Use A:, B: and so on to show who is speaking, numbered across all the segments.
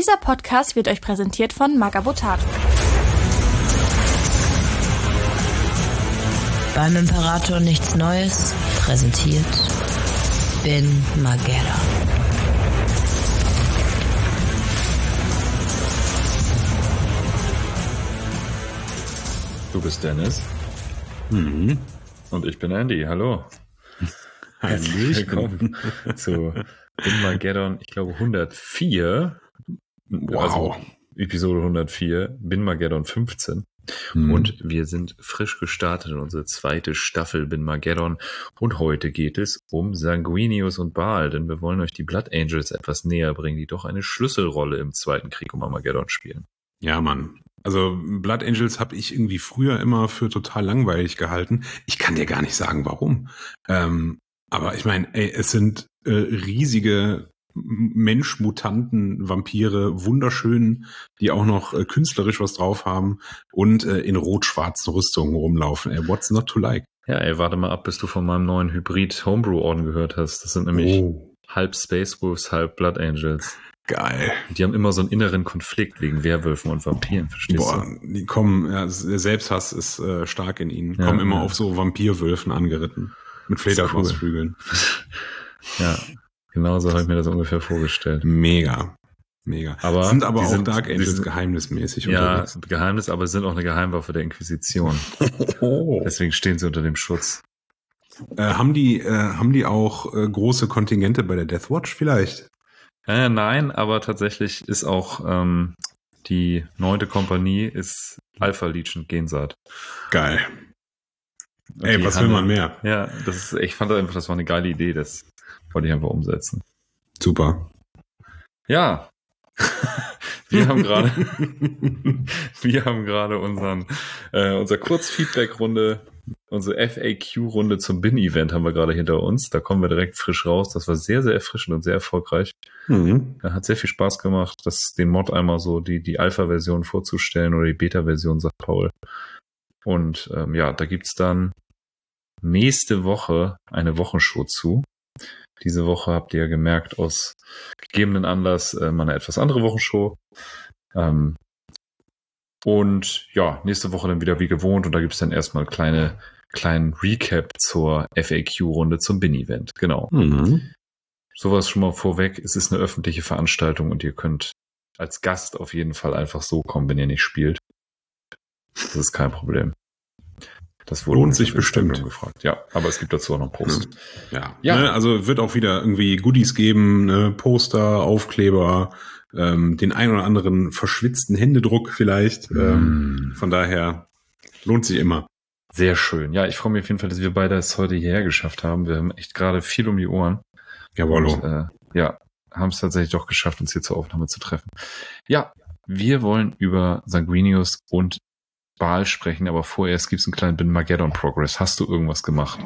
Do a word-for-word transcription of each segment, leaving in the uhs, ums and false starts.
A: Dieser Podcast wird euch präsentiert von Magabotato.
B: Beim Imperator nichts Neues, präsentiert Bin Mageddon.
C: Du bist Dennis.
D: Mhm.
C: Und ich bin Andy. Hallo. Herzlich willkommen zu Bin Mageddon, ich glaube hundertvier.
D: Wow.
C: Also Episode hundertvier, Bin Mageddon fünfzehn. Mhm. Und wir sind frisch gestartet in unsere zweite Staffel Bin Mageddon. Und heute geht es um Sanguinius und Baal, denn wir wollen euch die Blood Angels etwas näher bringen, die doch eine Schlüsselrolle im zweiten Krieg um Armageddon spielen.
D: Ja, Mann. Also Blood Angels habe ich irgendwie früher immer für total langweilig gehalten. Ich kann dir gar nicht sagen, warum. Ähm, aber ich meine, ey, es sind äh, riesige Mensch-Mutanten, Vampire, wunderschön, die auch noch äh, künstlerisch was drauf haben und äh, in rot-schwarzen Rüstungen rumlaufen. Ey, what's not to like?
C: Ja, ey, warte mal ab, bis du von meinem neuen Hybrid-Homebrew-Orden gehört hast. Das sind nämlich oh. halb Space Wolves, halb Blood Angels.
D: Geil.
C: Die haben immer so einen inneren Konflikt wegen Werwölfen und Vampiren, verstehst
D: Boah,
C: du?
D: Die kommen, ja, der Selbsthass ist äh, stark in ihnen.
C: Ja,
D: kommen immer
C: ja.
D: auf so Vampirwölfen angeritten. Mit Fledermausflügeln.
C: Ja, genau so habe ich mir das ungefähr vorgestellt.
D: Mega. Mega.
C: Aber
D: sind aber auch
C: sind,
D: Dark Angels
C: sind,
D: geheimnismäßig
C: ja,
D: unterwegs.
C: Geheimnis, aber sind auch eine Geheimwaffe der Inquisition.
D: Oh.
C: Deswegen stehen sie unter dem Schutz.
D: Äh, haben die, äh, haben die auch äh, große Kontingente bei der Death Watch vielleicht?
C: Äh, nein, aber tatsächlich ist auch ähm, die neunte Kompanie ist Alpha Legion Gensart.
D: Geil.
C: Und
D: Ey, was will man mehr?
C: Ja, das ist, ich fand einfach, das war eine geile Idee, das wollte ich einfach umsetzen.
D: Super.
C: Ja. Wir haben gerade, wir haben gerade unseren, äh, unser Kurzfeedback-Runde, unsere F A Q-Runde zum Bin-Event haben wir gerade hinter uns. Da kommen wir direkt frisch raus. Das war sehr, sehr erfrischend und sehr erfolgreich.
D: Mhm.
C: Hat sehr viel Spaß gemacht, das, den Mod einmal so die, die Alpha-Version vorzustellen oder die Beta-Version, sagt Paul. Und ähm, ja, da gibt's dann nächste Woche eine Wochenshow zu. Diese Woche habt ihr ja gemerkt, aus gegebenen Anlass äh, mal eine etwas andere Wochenshow. Ähm, und ja, nächste Woche dann wieder wie gewohnt und da gibt's dann erstmal kleine kleinen Recap zur F A Q-Runde zum Bin-Event. Genau.
D: Mhm.
C: Sowas schon mal vorweg. Es ist eine öffentliche Veranstaltung und ihr könnt als Gast auf jeden Fall einfach so kommen, wenn ihr nicht spielt. Das ist kein Problem. Das wurde
D: lohnt sich bestimmt
C: gefragt. Ja, aber es gibt dazu auch noch Post.
D: Ja,
C: ja.
D: Ne, also wird auch wieder irgendwie Goodies geben, ne, Poster, Aufkleber, ähm, den ein oder anderen verschwitzten Händedruck vielleicht. Mm. Ähm, von daher lohnt sich immer.
C: Sehr schön. Ja, ich freue mich auf jeden Fall, dass wir beide es heute hierher geschafft haben. Wir haben echt gerade viel um die Ohren.
D: Jawohl.
C: Und, äh, ja, haben es tatsächlich doch geschafft, uns hier zur Aufnahme zu treffen. Ja, wir wollen über Sanguinius und Baal sprechen, aber vorerst gibt es einen kleinen Bin Mageddon Progress. Hast du irgendwas gemacht?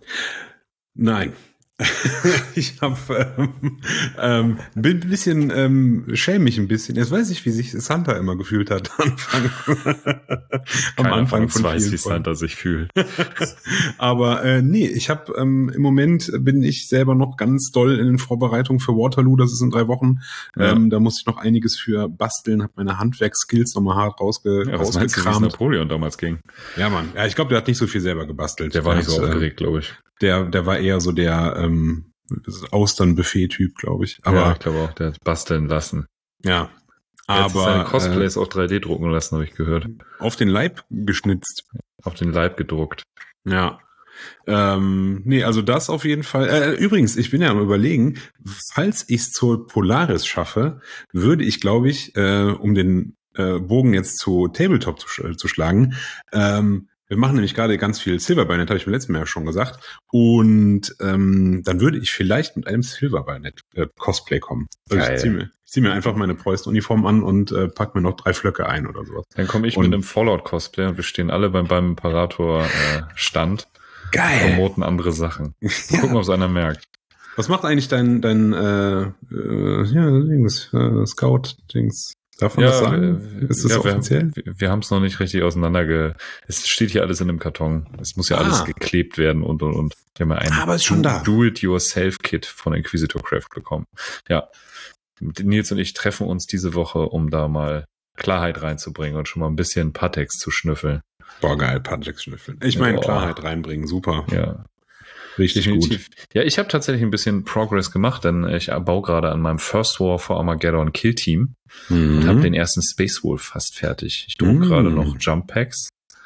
D: Nein. Ich habe ähm, ähm, bin ein bisschen, ähm, schäme mich ein bisschen. Jetzt weiß ich, wie sich Santa immer gefühlt hat am Anfang. am
C: Keiner
D: Anfang
C: von uns weiß, wie
D: von.
C: Santa sich fühlt.
D: Aber äh, nee, ich habe ähm, im Moment bin ich selber noch ganz doll in den Vorbereitungen für Waterloo. Das ist in drei Wochen.
C: Ja.
D: Ähm, da muss ich noch einiges für basteln. Habe meine Handwerksskills nochmal hart rausge
C: ja, was meinst du, wie es Napoleon damals ging?
D: Ja, Mann. Ja, ich glaube, der hat nicht so viel selber gebastelt.
C: Der war
D: der
C: nicht so
D: hat,
C: aufgeregt, glaube ich.
D: Der, der war eher so der ähm, Austern-Buffet-Typ, glaube ich. Aber
C: ja, ich glaube auch, der hat basteln lassen.
D: Ja.
C: Er hat
D: aber
C: seine Cosplays
D: äh,
C: auch drei D drucken lassen, habe ich gehört.
D: Auf den Leib geschnitzt.
C: Auf den Leib gedruckt.
D: Ja. Ähm, nee, also das auf jeden Fall. Äh, übrigens, ich bin ja am Überlegen, falls ich es zur Polaris schaffe, würde ich, glaube ich, äh, um den äh, Bogen jetzt zu Tabletop zu, zu schlagen, ähm, wir machen nämlich gerade ganz viel Silverbayonet, habe ich beim letzten Mal ja schon gesagt. Und ähm, dann würde ich vielleicht mit einem Silverbayonet-Cosplay kommen. Also ich ziehe mir, zieh mir einfach meine Preußen-Uniform an und äh, pack mir noch drei Flöcke ein oder sowas.
C: Dann komme ich und mit einem Fallout-Cosplay und wir stehen alle beim, beim Imperator-Stand. Äh,
D: Geil!
C: Promoten andere Sachen. Mal
D: Ja.
C: gucken, ob es einer merkt.
D: Was macht eigentlich dein, dein äh, äh, ja, Dings, äh, Scout-Dings? Darf man
C: ja,
D: das sagen?
C: Äh,
D: Ist das
C: ja,
D: offiziell?
C: Wir, wir haben es noch nicht richtig auseinanderge... Es steht hier alles in einem Karton. Es muss ja
D: Ah.
C: alles geklebt werden und, und, und. Wir haben ja ein
D: Aber ist schon da.
C: Do-it-yourself-Kit von Inquisitor Craft bekommen. Ja. Nils und ich treffen uns diese Woche, um da mal Klarheit reinzubringen und schon mal ein bisschen Patex zu schnüffeln.
D: Boah, geil, Patex schnüffeln. Ich meine,
C: Boah.
D: Klarheit reinbringen, super.
C: Ja.
D: Richtig
C: Definitiv.
D: gut.
C: Ja, ich habe tatsächlich ein bisschen Progress gemacht, denn ich baue gerade an meinem First War for Armageddon Kill Team
D: Mhm.
C: und habe den ersten Space Wolf fast fertig. Ich druck
D: Mhm.
C: gerade noch Jump Packs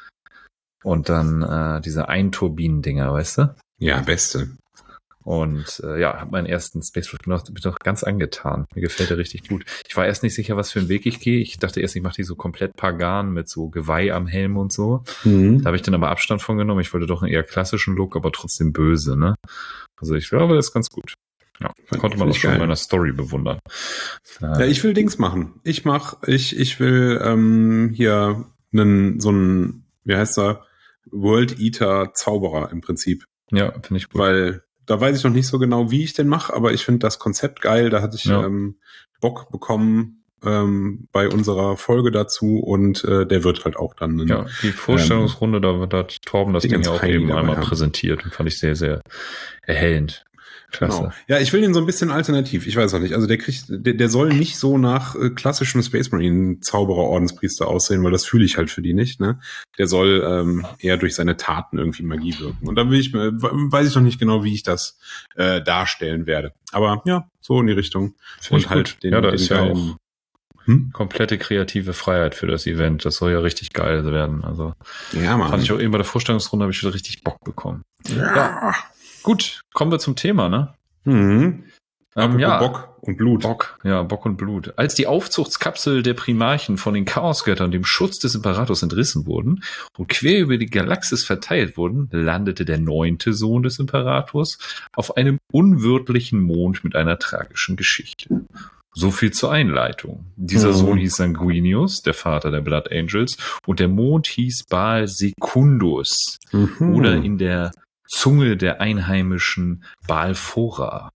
C: und dann äh, diese Einturbinen-Dinger, weißt du?
D: Ja, beste.
C: Und äh, ja, habe meinen ersten Space Wolf gemacht, bin doch ganz angetan. Mir gefällt der richtig gut. Ich war erst nicht sicher, was für einen Weg ich gehe. Ich dachte erst, ich mache die so komplett pagan mit so Geweih am Helm und so.
D: Mhm.
C: Da habe ich dann aber Abstand von genommen. Ich wollte doch einen eher klassischen Look, aber trotzdem böse, ne? Also ich glaube, das ist ganz gut. Ja,
D: Fand-
C: konnte man
D: find
C: auch
D: ich
C: schon in
D: geil.
C: meiner Story bewundern.
D: Ja, ich will Dings machen. Ich mach, ich, ich will ähm, hier einen, so einen, wie heißt er, World Eater Zauberer im Prinzip.
C: Ja, finde ich gut.
D: Weil da weiß ich noch nicht so genau, wie ich den mache, aber ich finde das Konzept geil. Da hatte ich
C: Ja.
D: ähm, Bock bekommen ähm, bei unserer Folge dazu und äh, der wird halt auch dann einen,
C: Ja, die Vorstellungsrunde, da wird da Torben das
D: die
C: Ding
D: ganz
C: ja auch
D: Heidi
C: eben
D: dabei
C: einmal
D: haben.
C: präsentiert und fand ich sehr, sehr erhellend. Klasse.
D: Genau. Ja, ich will den so ein bisschen alternativ. Ich weiß auch nicht. Also der kriegt, der, der soll nicht so nach äh, klassischem Space Marine Zauberer Ordenspriester aussehen, weil das fühle ich halt für die nicht. Ne? Der soll ähm, eher durch seine Taten irgendwie Magie wirken. Und da will ich, äh, weiß ich noch nicht genau, wie ich das äh, darstellen werde. Aber ja, so in die Richtung.
C: Finde ich
D: Und halt
C: gut.
D: den,
C: Ja, da
D: den
C: ist ja
D: geilen-
C: auch
D: Hm?
C: komplette kreative Freiheit für das Event. Das soll ja richtig geil werden. Also
D: Ja, Mann.
C: fand ich auch eben bei der Vorstellungsrunde, habe ich wieder richtig Bock bekommen. Ja. Gut, kommen wir zum Thema, ne?
D: Mhm.
C: Ähm,
D: Apropos
C: ja,
D: Bock und Blut.
C: Bock, ja, Bock und Blut. Als die Aufzuchtskapsel der Primarchen von den Chaosgöttern dem Schutz des Imperators entrissen wurden und quer über die Galaxis verteilt wurden, landete der neunte Sohn des Imperators auf einem unwirtlichen Mond mit einer tragischen Geschichte. So viel zur Einleitung. Dieser
D: Mhm.
C: Sohn hieß Sanguinius, der Vater der Blood Angels, und der Mond hieß Baal Secundus
D: Mhm.
C: oder in der Zunge der Einheimischen Balfora.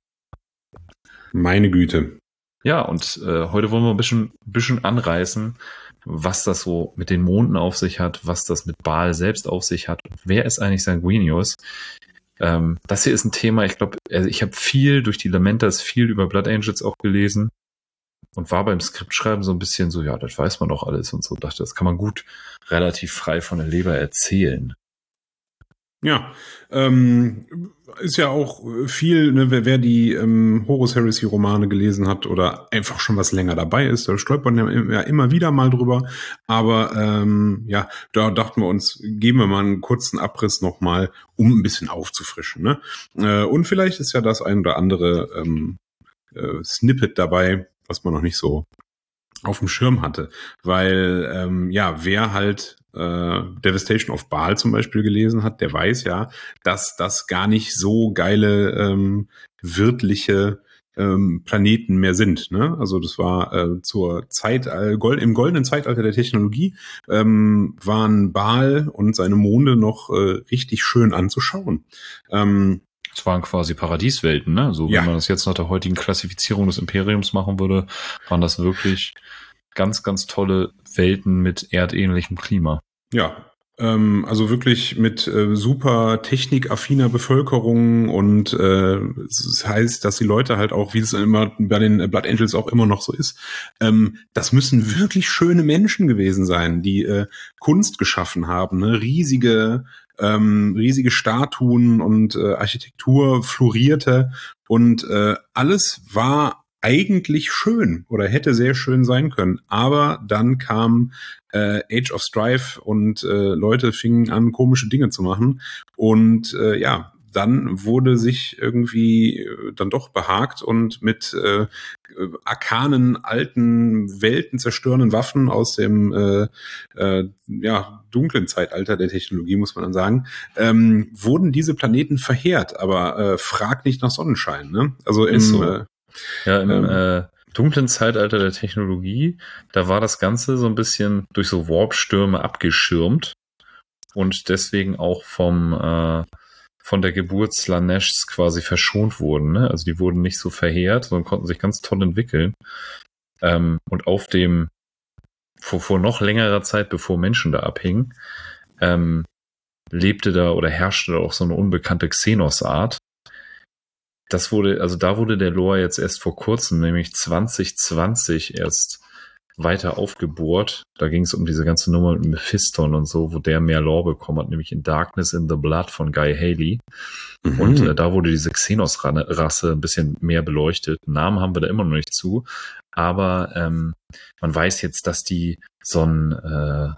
D: Meine Güte.
C: Ja, und äh, heute wollen wir ein bisschen, bisschen anreißen, was das so mit den Monden auf sich hat, was das mit Baal selbst auf sich hat. Wer ist eigentlich Sanguinius? Ähm, das hier ist ein Thema, ich glaube, also ich habe viel durch die Lamentas, viel über Blood Angels auch gelesen und war beim Skriptschreiben so ein bisschen so, ja, das weiß man doch alles und so. Dachte, das kann man gut relativ frei von der Leber erzählen.
D: Ja, ähm, ist ja auch viel, ne, wer, wer die ähm, Horus Heresy Romane gelesen hat oder einfach schon was länger dabei ist, da stolpert man ja, ja immer wieder mal drüber. Aber ähm, ja, da dachten wir uns, geben wir mal einen kurzen Abriss nochmal, um ein bisschen aufzufrischen. Ne? Äh, und vielleicht ist ja das ein oder andere ähm, äh, Snippet dabei, was man noch nicht so auf dem Schirm hatte. Weil, ähm, ja, wer halt äh, Devastation of Baal zum Beispiel gelesen hat, der weiß ja, dass das gar nicht so geile ähm, wirtliche ähm, Planeten mehr sind. Ne? Also das war äh, zur Zeit, äh, gold, im goldenen Zeitalter der Technologie ähm, waren Baal und seine Monde noch äh, richtig schön anzuschauen. Ähm,
C: Es waren quasi Paradieswelten, ne? So, wenn
D: Ja.
C: man das jetzt nach der heutigen Klassifizierung des Imperiums machen würde, waren das wirklich ganz, ganz tolle Welten mit erdähnlichem Klima.
D: Ja, ähm, also wirklich mit äh, super technikaffiner Bevölkerung und äh, das heißt, dass die Leute halt auch, wie es immer bei den Blood Angels auch immer noch so ist, ähm, das müssen wirklich schöne Menschen gewesen sein, die äh, Kunst geschaffen haben, ne? riesige ähm, riesige Statuen und äh, Architektur florierte und äh, alles war eigentlich schön oder hätte sehr schön sein können, aber dann kam äh, Age of Strife und äh, Leute fingen an, komische Dinge zu machen und äh, ja, dann wurde sich irgendwie äh, dann doch behagt und mit äh, arkanen, alten, weltenzerstörenden Waffen aus dem äh, äh, ja, dunklen Zeitalter der Technologie, muss man dann sagen, ähm, wurden diese Planeten verheert, aber äh, frag nicht nach Sonnenschein, ne? Also im
C: Ist so.
D: äh,
C: Ja, im
D: Ähm.
C: äh, dunklen Zeitalter der Technologie, da war das Ganze so ein bisschen durch so Warpstürme abgeschirmt und deswegen auch vom äh, von der Geburt Slaanesh quasi verschont wurden. Ne? Also die wurden nicht so verheert, sondern konnten sich ganz toll entwickeln. Ähm, und auf dem, vor, vor noch längerer Zeit, bevor Menschen da abhingen, ähm, lebte da oder herrschte da auch so eine unbekannte Xenos-Art, das wurde, also da wurde der Lore jetzt erst vor kurzem, nämlich zwanzig zwanzig erst weiter aufgebohrt. Da ging es um diese ganze Nummer mit Mephiston und so, wo der mehr Lore bekommen hat, nämlich in Darkness in the Blood von Guy Haley. Mhm. Und äh, da wurde diese Xenos-Rasse ein bisschen mehr beleuchtet. Namen haben wir da immer noch nicht zu, aber ähm, man weiß jetzt, dass die so ein äh,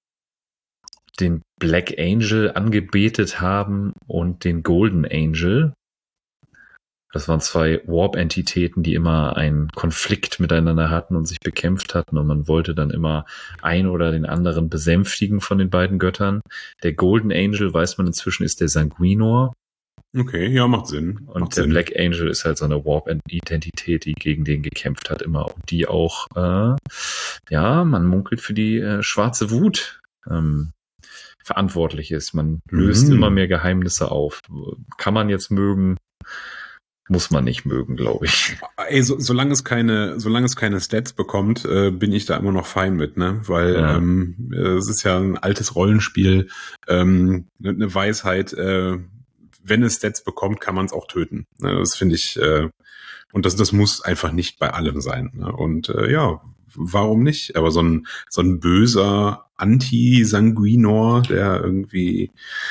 C: den Black Angel angebetet haben und den Golden Angel. Das waren zwei Warp-Entitäten, die immer einen Konflikt miteinander hatten und sich bekämpft hatten und man wollte dann immer einen oder den anderen besänftigen von den beiden Göttern. Der Golden Angel, weiß man inzwischen, ist der Sanguinor.
D: Okay, ja, macht Sinn.
C: Und
D: macht
C: der
D: Sinn.
C: Black Angel ist halt so eine Warp-Identität, die gegen den gekämpft hat immer und die auch, äh, ja, man munkelt für die äh, schwarze Wut ähm, verantwortlich ist. Man löst
D: Mhm.
C: immer mehr Geheimnisse auf. Kann man jetzt mögen, muss man nicht mögen, glaube ich.
D: Ey, so, solange es keine, solange es keine Stats bekommt, äh, bin ich da immer noch fein mit, ne? Weil
C: Ja.
D: ähm, äh, es ist ja ein altes Rollenspiel, ähm, eine ne Weisheit. Äh, wenn es Stats bekommt, kann man es auch töten. Ne? Das finde ich. Äh, und das, das muss einfach nicht bei allem sein. Ne? Und äh, ja, warum nicht? Aber so ein, so ein böser Anti-Sanguinor, der irgendwie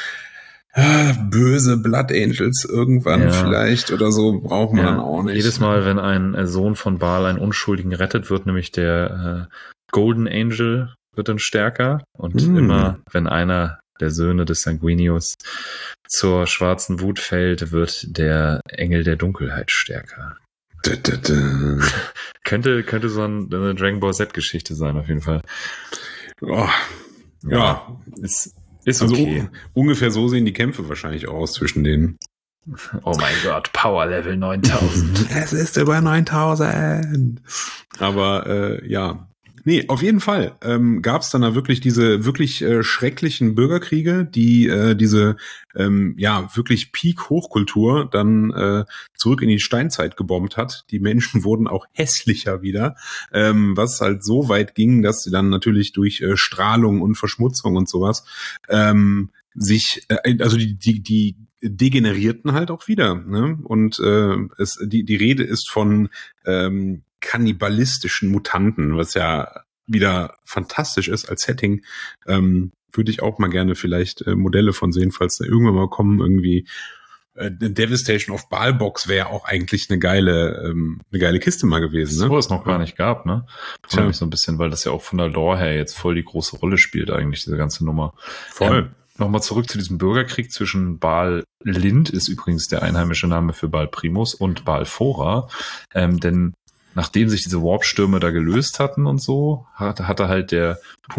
D: ah, böse Blood Angels irgendwann
C: Ja.
D: vielleicht oder so braucht man
C: Ja,
D: dann auch nicht.
C: jedes Mal, wenn ein äh, Sohn von Baal einen Unschuldigen rettet, wird nämlich der äh, Golden Angel wird dann stärker. Und
D: Hm.
C: immer, wenn einer der Söhne des Sanguinius zur schwarzen Wut fällt, wird der Engel der Dunkelheit stärker.
D: Da, da, da.
C: Könnte, könnte so ein, eine Dragon Ball Z-Geschichte sein, auf jeden Fall.
D: Oh, ja,
C: Ist, ist
D: also
C: okay.
D: un- ungefähr so sehen die Kämpfe wahrscheinlich aus zwischen denen.
C: Oh mein Gott, Power Level neuntausend.
D: Es ist über neuntausend. Aber äh, ja, nee, auf jeden Fall ähm, gab es dann da wirklich diese wirklich äh, schrecklichen Bürgerkriege, die äh, diese ähm, ja wirklich Peak-Hochkultur dann äh, zurück in die Steinzeit gebombt hat. Die Menschen wurden auch hässlicher wieder, ähm, was halt so weit ging, dass sie dann natürlich durch äh, Strahlung und Verschmutzung und sowas ähm, sich, äh, also die die die degenerierten halt auch wieder, ne? Und äh, es die die Rede ist von ähm, kannibalistischen Mutanten, was ja wieder fantastisch ist als Setting. Ähm, würde ich auch mal gerne vielleicht äh, Modelle von sehen, falls da irgendwann mal kommen. Irgendwie äh, Devastation of Baalbox wäre auch eigentlich eine geile ähm, eine geile Kiste mal gewesen, ne?
C: So es noch gar nicht gab, ne?
D: Tja.
C: Fand ich so ein bisschen, weil das ja auch von der Lore her jetzt voll die große Rolle spielt eigentlich, diese ganze Nummer.
D: Voll.
C: Ähm, Nochmal zurück zu diesem Bürgerkrieg zwischen Baal Lind, ist übrigens der einheimische Name für Baal Primus, und Baal Fora. Ähm, denn nachdem sich diese Warp-Stürme da gelöst hatten und so, hatte, hatte halt der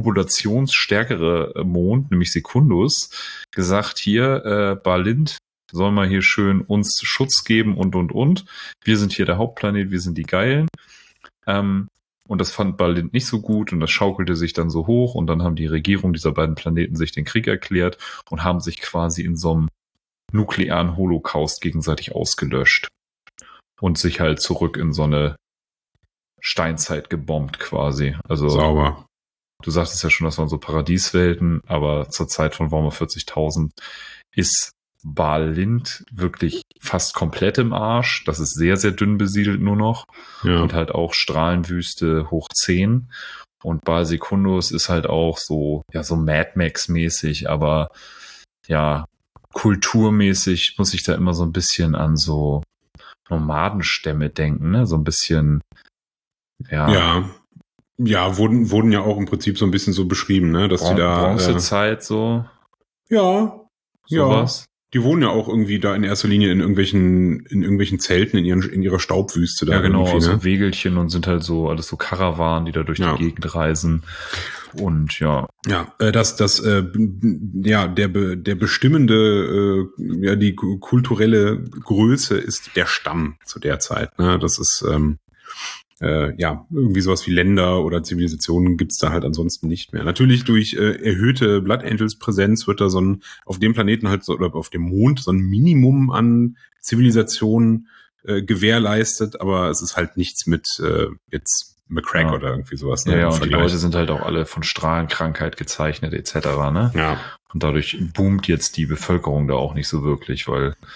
C: populationsstärkere Mond, nämlich Secundus, gesagt, hier, äh, Baal Lind soll mal hier schön uns Schutz geben und, und, und. Wir sind hier der Hauptplanet, wir sind die Geilen. Ähm, Und das fand Baal Lind nicht so gut und das schaukelte sich dann so hoch und dann haben die Regierung dieser beiden Planeten sich den Krieg erklärt und haben sich quasi in so einem nuklearen Holocaust gegenseitig ausgelöscht und sich halt zurück in so eine Steinzeit gebombt quasi. Also
D: Sauber.
C: du sagtest ja schon, das waren so Paradieswelten, aber zur Zeit von Warhammer vierzigtausend ist Baal Lind wirklich fast komplett im Arsch. Das ist sehr, sehr dünn besiedelt nur noch.
D: Ja.
C: Und halt auch Strahlenwüste hoch zehn. Und Baal Secundus ist halt auch so, ja, so Mad Max-mäßig, aber ja, kulturmäßig muss ich da immer so ein bisschen an so Nomadenstämme denken, ne? So ein bisschen, ja,
D: Ja. Ja, wurden, wurden ja auch im Prinzip so ein bisschen so beschrieben, ne, dass die
C: Bron-
D: da, äh,
C: Bronzezeit so,
D: ja,
C: sowas.
D: die wohnen ja auch irgendwie da in erster Linie in irgendwelchen, in irgendwelchen Zelten in ihren, in ihrer Staubwüste da
C: Ja, genau,
D: irgendwie,
C: so
D: ne?
C: Wägelchen und sind halt so alles so Karawanen, die da durch
D: Ja.
C: die Gegend reisen. Und ja,
D: Ja, äh, das, das, äh, b- ja, der, be- der bestimmende, äh, ja, die ku- kulturelle Größe ist der Stamm zu der Zeit, ne? Das ist, ähm, äh, ja, irgendwie sowas wie Länder oder Zivilisationen gibt's da halt ansonsten nicht mehr. Natürlich durch äh, erhöhte Blood Angels Präsenz wird da so ein, auf dem Planeten halt so, oder auf dem Mond so ein Minimum an Zivilisationen äh, gewährleistet, aber es ist halt nichts mit äh, jetzt McCrack
C: Ja.
D: oder irgendwie sowas.
C: ja, ja,
D: im
C: und die
D: Vergleich.
C: Leute sind halt auch alle von Strahlenkrankheit gezeichnet et cetera, ne?
D: Ja.
C: Und dadurch boomt jetzt die Bevölkerung da auch nicht so wirklich, weil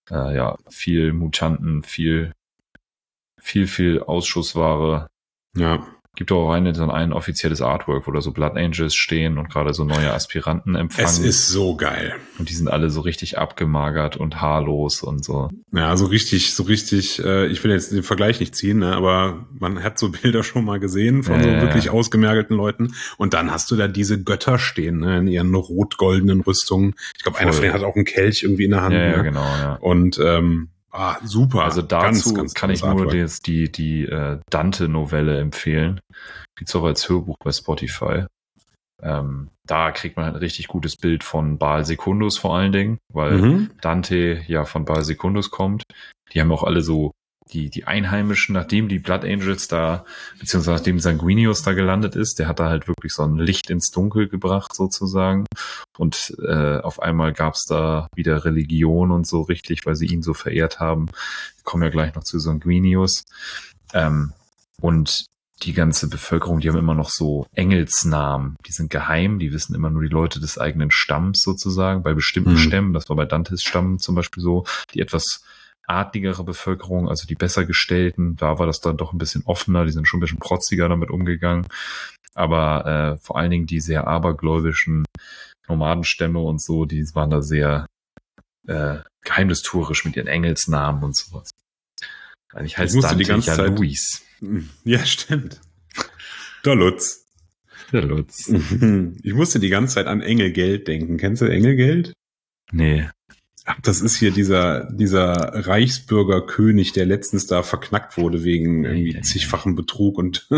C: äh, ja, viel Mutanten, viel, viel, viel Ausschussware.
D: Ja.
C: Gibt auch eine, so ein offizielles Artwork, wo da so Blood Angels stehen und gerade so neue Aspiranten empfangen.
D: Es ist so geil.
C: Und die sind alle so richtig abgemagert und haarlos und so.
D: Ja, so richtig, so richtig, äh, ich will jetzt den Vergleich nicht ziehen, ne, aber man hat so Bilder schon mal gesehen von so
C: Ja,
D: wirklich
C: ja.
D: ausgemergelten Leuten. Und dann hast du da diese Götter stehen, ne, in ihren rot-goldenen Rüstungen. Ich glaube, einer
C: Voll.
D: von denen hat auch einen Kelch irgendwie in der Hand.
C: Ja, ja,
D: ne?
C: genau, ja.
D: Und ähm, ah, super.
C: Also dazu
D: ganz, ganz
C: kann ich
D: tolles
C: nur
D: Artwork.
C: des, die, die äh, Dante-Novelle empfehlen. Gibt's auch als Hörbuch bei Spotify. Ähm, da kriegt man halt ein richtig gutes Bild von Baal Secundus vor allen Dingen, weil
D: Mhm.
C: Dante ja von Baal Secundus kommt. Die haben auch alle so die, die Einheimischen, nachdem die Blood Angels da, beziehungsweise nachdem Sanguinius da gelandet ist, der hat da halt wirklich so ein Licht ins Dunkel gebracht sozusagen. Und äh, auf einmal gab's da wieder Religion und so richtig, weil sie ihn so verehrt haben. Wir kommen ja gleich noch zu Sanguinius. Ähm, und die ganze Bevölkerung, die haben immer noch so Engelsnamen. Die sind geheim, die wissen immer nur die Leute des eigenen Stamms sozusagen. Bei bestimmten
D: Mhm.
C: Stämmen, das war bei Dantes Stamm zum Beispiel so, die etwas adligere Bevölkerung, also die besser gestellten, da war das dann doch ein bisschen offener, die sind schon ein bisschen protziger damit umgegangen. Aber äh, vor allen Dingen die sehr abergläubischen Nomadenstämme und so, die waren da sehr äh, geheimnistuerisch mit ihren Engelsnamen und sowas. Eigentlich heißt
D: musste
C: Dante
D: die ganze
C: ja
D: Zeit-
C: Luis.
D: Ja, stimmt. Der Lutz.
C: Der Lutz.
D: Ich musste die ganze Zeit an Engelgeld denken. Kennst du Engelgeld?
C: Nee.
D: Ach, das ist hier dieser, dieser Reichsbürgerkönig, der letztens da verknackt wurde wegen irgendwie
C: Ja, ja,
D: zigfachen Betrug und,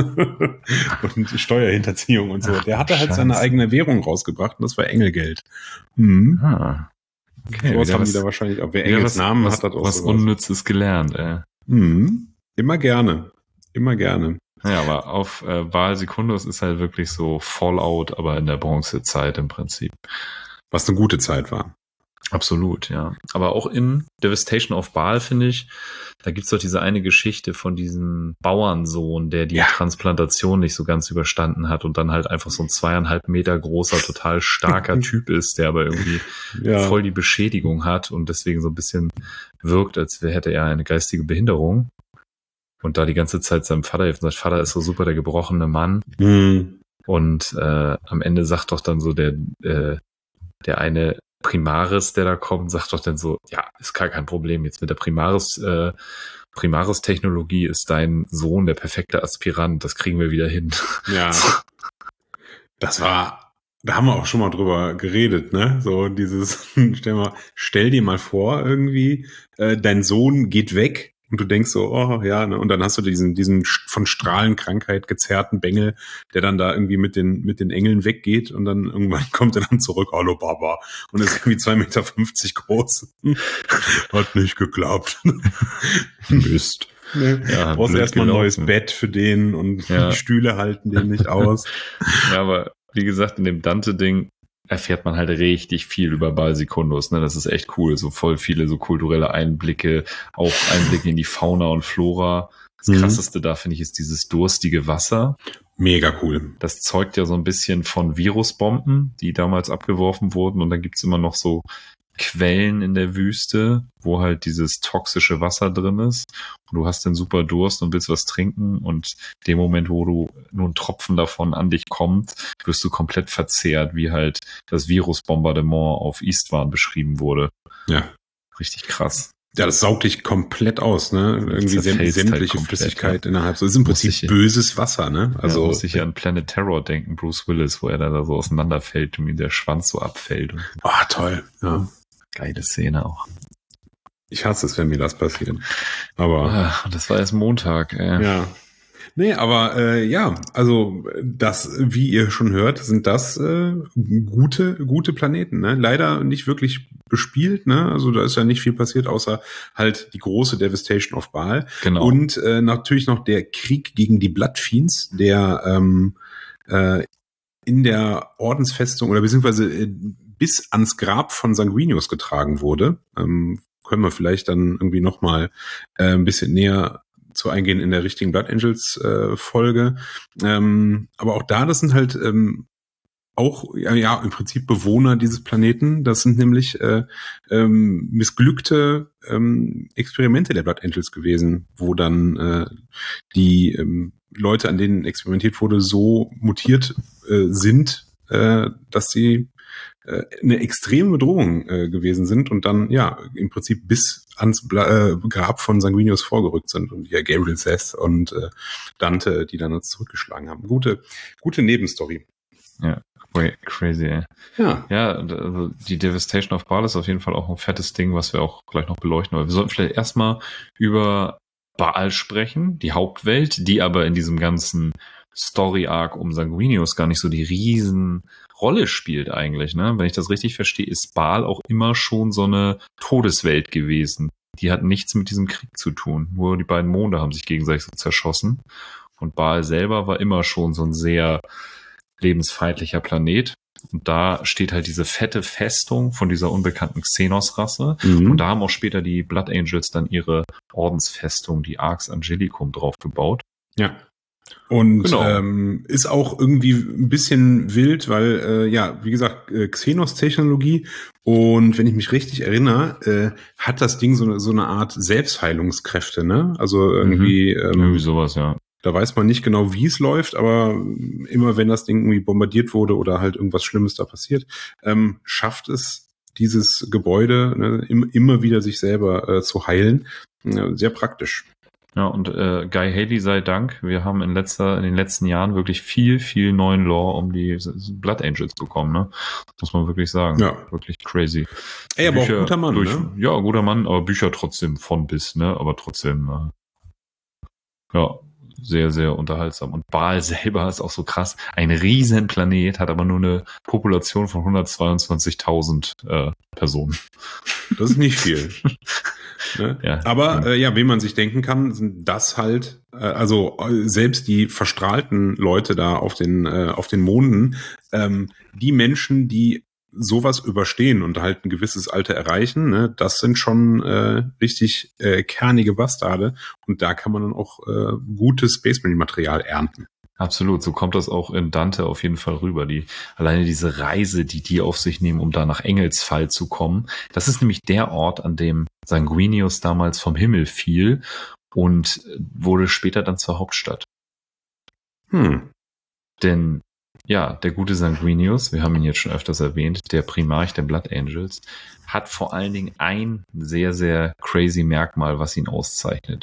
D: und Steuerhinterziehung und so.
C: Ach,
D: Der hatte halt seine
C: Scheiße.
D: eigene Währung rausgebracht und das war Engelgeld. Hm.
C: Ah. Okay,
D: Sowas
C: wieder
D: haben
C: was,
D: die da wahrscheinlich auch. Wer
C: wieder
D: Engels
C: was,
D: Namen
C: was,
D: hat, hat auch
C: was
D: sowas.
C: Unnützes gelernt, ey.
D: Hm. Immer gerne. Immer gerne.
C: Ja, aber auf äh, Baal Secundus ist halt wirklich so Fallout, aber in der Bronzezeit im Prinzip.
D: Was eine gute Zeit war.
C: Absolut, ja. Aber auch in Devastation of Baal, finde ich, da gibt's doch diese eine Geschichte von diesem Bauernsohn, der die
D: Ja.
C: Transplantation nicht so ganz überstanden hat und dann halt einfach so ein zweieinhalb Meter großer, total starker Typ ist, der aber irgendwie
D: Ja.
C: voll die Beschädigung hat und deswegen so ein bisschen wirkt, als wär- hätte er eine geistige Behinderung. Und da die ganze Zeit seinem Vater hilft. Sein Vater ist so super der gebrochene Mann.
D: Hm.
C: Und äh, am Ende sagt doch dann so der, äh, der eine Primaris, der da kommt, sagt doch dann so, ja, ist gar kein Problem. Jetzt mit der Primaris, äh, Primaris-Technologie ist dein Sohn der perfekte Aspirant. Das kriegen wir wieder hin.
D: Ja. Das war, da haben wir auch schon mal drüber geredet, ne? So dieses, stell mal, stell dir mal vor, irgendwie, äh, dein Sohn geht weg und du denkst so, oh ja, ne? Und dann hast du diesen, diesen von Strahlenkrankheit gezerrten Bengel, der dann da irgendwie mit den, mit den Engeln weggeht und dann irgendwann kommt er dann zurück, hallo Baba, und ist irgendwie zwei Meter fünfzig groß. Hat nicht geklappt.
C: Mist.
D: Ne?
C: Ja,
D: Brauchst
C: blöd
D: erstmal ein neues
C: gelaufen.
D: Bett für den und
C: Ja.
D: die Stühle halten den nicht aus.
C: Ja, aber wie gesagt, in dem Dante-Ding erfährt man halt richtig viel über Baal Secundus, ne? Das ist echt cool. So voll viele so kulturelle Einblicke, auch Einblicke in die Fauna und Flora. Das
D: Mhm.
C: krasseste da, finde ich, ist dieses durstige Wasser.
D: Mega cool.
C: Das zeugt ja so ein bisschen von Virusbomben, die damals abgeworfen wurden. Und dann gibt's immer noch so Quellen in der Wüste, wo halt dieses toxische Wasser drin ist. Und du hast den super Durst und willst was trinken. Und dem Moment, wo du nur ein Tropfen davon an dich kommt, wirst du komplett verzehrt, wie halt das Virusbombardement auf Istvan beschrieben wurde.
D: Ja.
C: Richtig krass.
D: Ja, das saugt dich komplett aus, ne? Irgendwie säm
C: Zerfällst halt
D: sämtliche
C: komplett,
D: Flüssigkeit innerhalb. So ist im
C: Muss
D: Prinzip
C: ich-
D: böses Wasser, ne?
C: Also
D: Also
C: muss ich ja an Planet Terror denken, Bruce Willis, wo er da so auseinanderfällt und ihm der Schwanz so abfällt. Und
D: ah, toll. Ja.
C: geile Szene auch.
D: Ich hasse es, wenn mir das passiert. Aber
C: Ah, und das war erst Montag. Äh.
D: ja. Nee, aber äh, ja, also das, wie ihr schon hört, sind das äh, gute, gute Planeten, ne? Leider nicht wirklich bespielt, ne? Also da ist ja nicht viel passiert, außer halt die große Devastation of Baal.
C: Genau.
D: Und äh, natürlich noch der Krieg gegen die Bloodfiends, der ähm, äh, in der Ordensfestung oder beziehungsweise äh, bis ans Grab von Sanguinius getragen wurde. Ähm, können wir vielleicht dann irgendwie nochmal äh, ein bisschen näher zu eingehen in der richtigen Blood Angels äh, Folge. Ähm, aber auch da, das sind halt ähm, auch ja, ja im Prinzip Bewohner dieses Planeten. Das sind nämlich äh, ähm, missglückte ähm, Experimente der Blood Angels gewesen, wo dann äh, die ähm, Leute, an denen experimentiert wurde, so mutiert äh, sind, äh, dass sie äh, eine extreme Bedrohung äh, gewesen sind und dann ja im Prinzip bis ans Bla- äh, Grab von Sanguinius vorgerückt sind und ja Gabriel Seth und äh, Dante, die dann uns zurückgeschlagen haben. Gute, gute Nebenstory.
C: Ja, crazy, ey.
D: Ja.
C: Ja, also die Devastation of Baal ist auf jeden Fall auch ein fettes Ding, was wir auch gleich noch beleuchten. Aber wir sollten vielleicht erstmal über Baal sprechen, die Hauptwelt, die aber in diesem ganzen Story-Arc um Sanguinius gar nicht so die riesen Rolle spielt eigentlich. Ne? Wenn ich das richtig verstehe, ist Baal auch immer schon so eine Todeswelt gewesen. Die hat nichts mit diesem Krieg zu tun. Nur die beiden Monde haben sich gegenseitig so zerschossen. Und Baal selber war immer schon so ein sehr lebensfeindlicher Planet. Und da steht halt diese fette Festung von dieser unbekannten Xenos-Rasse.
D: Mhm.
C: Und da haben auch später die Blood Angels dann ihre Ordensfestung, die Arx Angelicum, draufgebaut.
D: Ja. Und
C: Genau.
D: ähm, ist auch irgendwie ein bisschen wild, weil, äh, ja, wie gesagt, äh, Xenos-Technologie und wenn ich mich richtig erinnere, äh, hat das Ding so eine, so eine Art Selbstheilungskräfte, ne? Also irgendwie,
C: Mhm.
D: ähm,
C: Irgendwie sowas, ja.
D: Da weiß man nicht genau, wie es läuft, aber immer wenn das Ding irgendwie bombardiert wurde oder halt irgendwas Schlimmes da passiert, ähm, schafft es dieses Gebäude ne, im, immer wieder sich selber äh, zu heilen. Ja, sehr praktisch.
C: Ja, und äh, Guy Haley sei Dank, wir haben in letzter, in den letzten Jahren wirklich viel, viel neuen Lore um die Blood Angels bekommen, ne? Muss man wirklich sagen.
D: Ja.
C: Wirklich crazy.
D: Ey, aber
C: Bücher
D: auch guter Mann,
C: durch,
D: ne?
C: Ja, guter Mann, aber Bücher trotzdem von bis, ne? Aber trotzdem, äh, ja, sehr, sehr unterhaltsam. Und Baal selber ist auch so krass. Ein riesen Planet, hat aber nur eine Population von hundertzweiundzwanzigtausend äh, Personen.
D: Das ist nicht viel. Ne?
C: Ja.
D: Aber äh, ja, wen man sich denken kann, sind das halt, äh, also äh, selbst die verstrahlten Leute da auf den äh, auf den Monden, ähm, die Menschen, die sowas überstehen und halt ein gewisses Alter erreichen, ne, das sind schon äh, richtig äh, kernige Bastarde und da kann man dann auch äh, gutes Space Marine Material ernten.
C: Absolut, so kommt das auch in Dante auf jeden Fall rüber. Die, alleine diese Reise, die die auf sich nehmen, um da nach Engelsfall zu kommen. Das ist nämlich der Ort, an dem Sanguinius damals vom Himmel fiel und wurde später dann zur Hauptstadt.
D: Hm.
C: Denn, ja, der gute Sanguinius, wir haben ihn jetzt schon öfters erwähnt, der Primarch der Blood Angels, hat vor allen Dingen ein sehr, sehr crazy Merkmal, was ihn auszeichnet.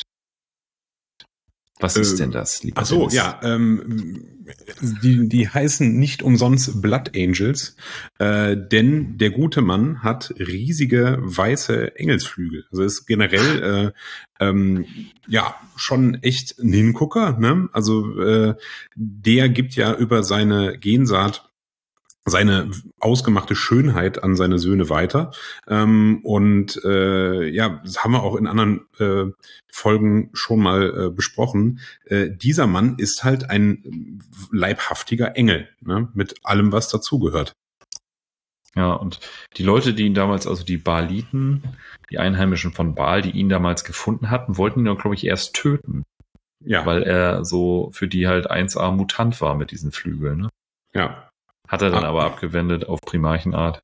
C: Was ist denn das, lieber
D: Ach so,
C: Dennis?
D: ja, ähm, die, die heißen nicht umsonst Blood Angels, äh, denn der gute Mann hat riesige weiße Engelsflügel. Also ist generell äh, ähm, ja schon echt ein Hingucker, ne? Also äh, der gibt ja über seine Gensaat seine ausgemachte Schönheit an seine Söhne weiter. Ähm, und äh, ja, das haben wir auch in anderen äh, Folgen schon mal äh, besprochen. Äh, dieser Mann ist halt ein leibhaftiger Engel, ne, mit allem, was dazugehört.
C: Ja, und die Leute, die ihn damals, also die Baaliten, die Einheimischen von Baal, die ihn damals gefunden hatten, wollten ihn, glaube ich, erst töten.
D: Ja.
C: Weil er so für die halt eins A Mutant war mit diesen Flügeln, ne?
D: Ja.
C: Hat er dann
D: Ah.
C: aber abgewendet auf Primarchenart.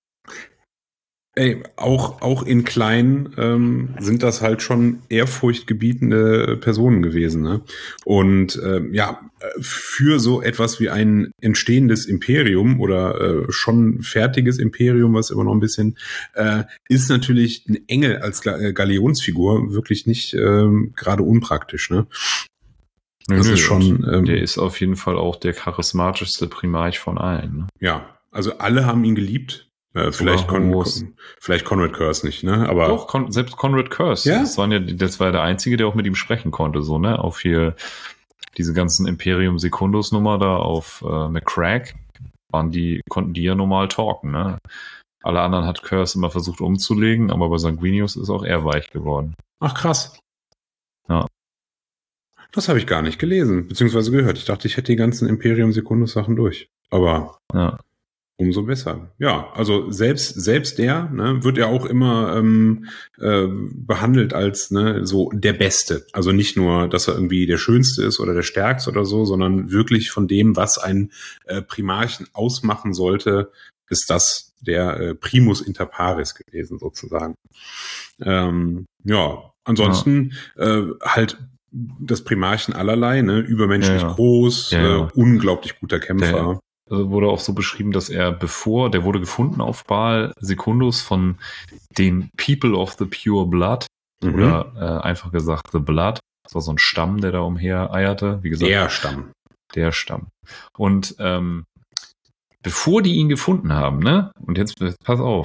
D: Ey, auch, auch in klein ähm, sind das halt schon ehrfurchtgebietende Personen gewesen. Ne? Und ähm, ja, für so etwas wie ein entstehendes Imperium oder äh, schon fertiges Imperium, was immer noch ein bisschen, äh, ist natürlich ein Engel als Ga- äh, Galionsfigur wirklich nicht ähm, gerade unpraktisch. Ne? Das
C: Nö,
D: ist schon,
C: und
D: ähm,
C: der ist auf jeden Fall auch der charismatischste Primarch von allen. Ne?
D: Ja, also alle haben ihn geliebt. Äh, vielleicht, Con,
C: Horus.
D: Con, vielleicht Conrad Curse nicht, ne? Aber
C: Doch, Con, selbst Conrad Curse.
D: Ja?
C: Das, waren ja, das war der Einzige, der auch mit ihm sprechen konnte. So, ne? Auf hier diese ganzen Imperium Secundus Nummer da auf äh, McCrack waren die, konnten die ja normal talken. Ne? Alle anderen hat Curse immer versucht umzulegen, aber bei Sanguinius ist auch er weich geworden.
D: ach krass.
C: Ja.
D: Das habe ich gar nicht gelesen, beziehungsweise gehört. Ich dachte, ich hätte die ganzen Imperium Secundus Sachen durch. Aber
C: Ja.
D: Umso besser. Ja, also selbst selbst der ne, wird ja auch immer ähm, äh, behandelt als ne, so der Beste. Also nicht nur, dass er irgendwie der Schönste ist oder der Stärkste oder so, sondern wirklich von dem, was ein äh, Primarchen ausmachen sollte, ist das der äh, Primus inter pares gewesen sozusagen. Ähm, ja, ansonsten ja. Äh, halt das Primarchen allerlei, ne, übermenschlich ja, ja. groß, ja, ja. Äh, unglaublich guter Kämpfer.
C: Der Also wurde auch so beschrieben, dass er bevor, der wurde gefunden auf Baal Secundus von den People of the Pure Blood, mhm. oder äh, einfach gesagt The Blood. Das war so ein Stamm, der da umher eierte. Wie gesagt,
D: der Stamm.
C: Der Stamm. Und ähm, bevor die ihn gefunden haben, ne, und jetzt pass auf,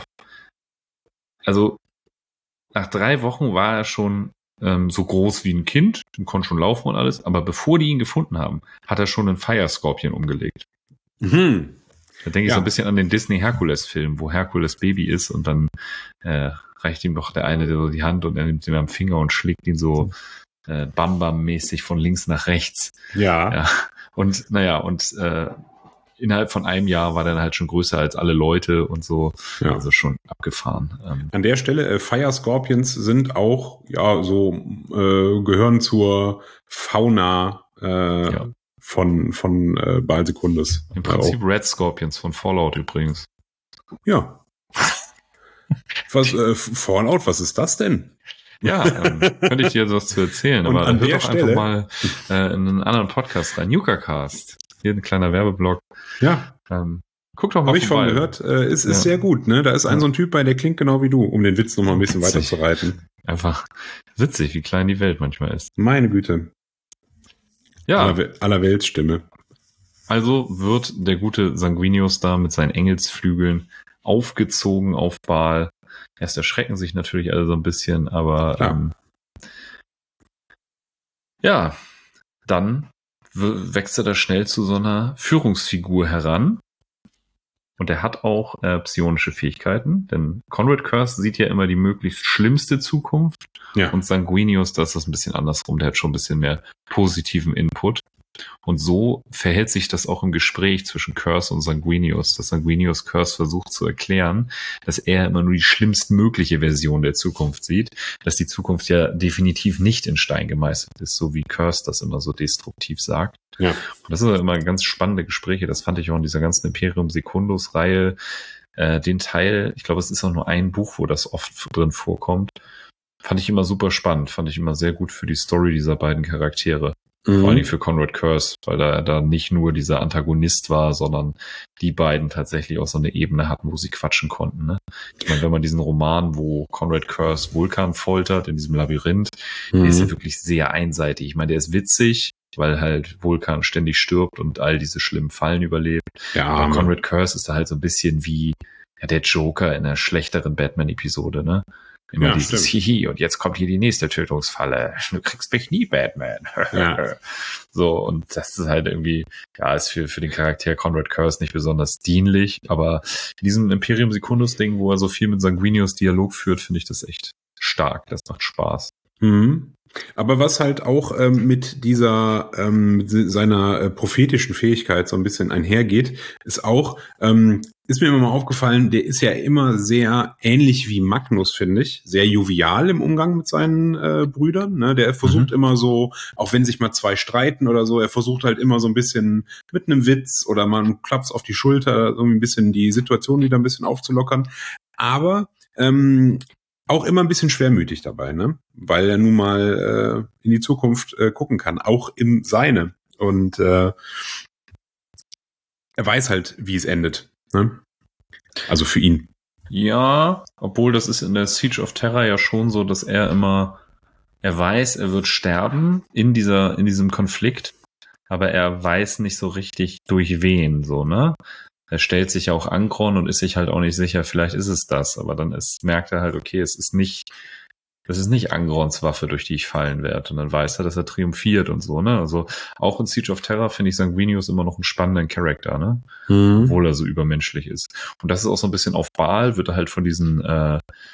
C: also nach drei Wochen war er schon ähm, so groß wie ein Kind und konnte schon laufen und alles, aber bevor die ihn gefunden haben, hat er schon einen Fire Scorpion umgelegt.
D: Mhm.
C: Da denke ich ja. so ein bisschen an den Disney-Herkules-Film, wo Herkules Baby ist und dann äh, reicht ihm doch der eine so die Hand und er nimmt ihn am Finger und schlägt ihn so äh, Bam-Bam-mäßig von links nach rechts.
D: Ja.
C: ja. Und naja, und äh, innerhalb von einem Jahr war er dann halt schon größer als alle Leute und so. Ja. Also schon abgefahren. Ähm,
D: An der Stelle, äh, Fire Scorpions sind auch, ja, so äh, gehören zur Fauna äh, ja. von von äh, Baal Secundus.
C: Im Prinzip auch. Red Scorpions von Fallout übrigens.
D: Ja. Was äh, Fallout, was ist das denn?
C: Ja, ähm, könnte ich dir was zu erzählen,
D: und
C: aber
D: an
C: hör
D: der
C: doch
D: Stelle,
C: einfach mal äh, in einen anderen Podcast rein, NukaCast. Hier ein kleiner Werbeblock.
D: Ja.
C: Ähm, guck doch mal
D: Habe ich von gehört, äh, ist, ist ja. sehr gut, ne? Da ist ein ja. so ein Typ bei, der klingt genau wie du, um den Witz noch mal ein bisschen weiter zu reiten.
C: Einfach witzig, wie klein die Welt manchmal ist.
D: Meine Güte.
C: Ja.
D: Aller, aller Weltsstimme.
C: Also wird der gute Sanguinius da mit seinen Engelsflügeln aufgezogen auf Baal. Erst erschrecken sich natürlich alle so ein bisschen, aber ähm, ja, dann w- wächst er da schnell zu so einer Führungsfigur heran. Und er hat auch äh, psionische Fähigkeiten, denn Conrad Curse sieht ja immer die möglichst schlimmste Zukunft.
D: Ja.
C: Und Sanguinius, da ist das ein bisschen andersrum, der hat schon ein bisschen mehr positiven Input. Und so verhält sich das auch im Gespräch zwischen Curse und Sanguinius, dass Sanguinius Curse versucht zu erklären, dass er immer nur die schlimmstmögliche Version der Zukunft sieht, dass die Zukunft ja definitiv nicht in Stein gemeißelt ist, so wie Curse das immer so destruktiv sagt.
D: Ja.
C: Und das sind immer ganz spannende Gespräche, das fand ich auch in dieser ganzen Imperium Secundus-Reihe, äh, den Teil, ich glaube, es ist auch nur ein Buch, wo das oft drin vorkommt, fand ich immer super spannend, fand ich immer sehr gut für die Story dieser beiden Charaktere. Mhm. Vor allem für Conrad Curse, weil er da nicht nur dieser Antagonist war, sondern die beiden tatsächlich auch so eine Ebene hatten, wo sie quatschen konnten. Ne? Ich meine, wenn man diesen Roman, wo Conrad Curse Vulkan foltert in diesem Labyrinth, mhm. der ist ja wirklich sehr einseitig. Ich meine, der ist witzig, weil halt Vulkan ständig stirbt und all diese schlimmen Fallen überlebt.
D: Ja,
C: aber Conrad Curse ist da halt so ein bisschen wie ja, der Joker in einer schlechteren Batman-Episode, ne? Immer
D: ja,
C: dieses Hihi und jetzt kommt hier die nächste Tötungsfalle. Du kriegst mich nie, Batman.
D: Ja.
C: So, und das ist halt irgendwie, ja, ist für, für den Charakter Conrad Curse nicht besonders dienlich, aber in diesem Imperium Secundus-Ding, wo er so viel mit Sanguinius Dialog führt, finde ich das echt stark. Das macht Spaß.
D: Mhm. Aber was halt auch ähm, mit dieser ähm, seiner äh, prophetischen Fähigkeit so ein bisschen einhergeht, ist auch, ähm, ist mir immer mal aufgefallen, der ist ja immer sehr ähnlich wie Magnus, finde ich, sehr jovial im Umgang mit seinen äh, Brüdern. Ne? Der versucht mhm. immer so, auch wenn sich mal zwei streiten oder so, er versucht halt immer so ein bisschen mit einem Witz oder mal einen Klaps auf die Schulter, irgendwie ein bisschen die Situation wieder ein bisschen aufzulockern. Aber ähm, auch immer ein bisschen schwermütig dabei, ne? Weil er nun mal äh, in die Zukunft äh, gucken kann, auch in seine. Und äh, er weiß halt, wie es endet, ne? Also für ihn.
C: Ja, obwohl das ist in der Siege of Terra ja schon so, dass er immer, er weiß, er wird sterben in dieser, in diesem Konflikt, aber er weiß nicht so richtig durch wen, so, ne? Er stellt sich ja auch Angron und ist sich halt auch nicht sicher, vielleicht ist es das, aber dann ist, merkt er halt, okay, es ist nicht, das ist nicht Angrons Waffe, durch die ich fallen werde. Und dann weiß er, dass er triumphiert und so, ne? Also auch in Siege of Terra finde ich Sanguinius immer noch einen spannenden Charakter, ne?
D: Mhm.
C: Obwohl er so übermenschlich ist. Und das ist auch so ein bisschen auf Baal, wird er halt von diesen äh,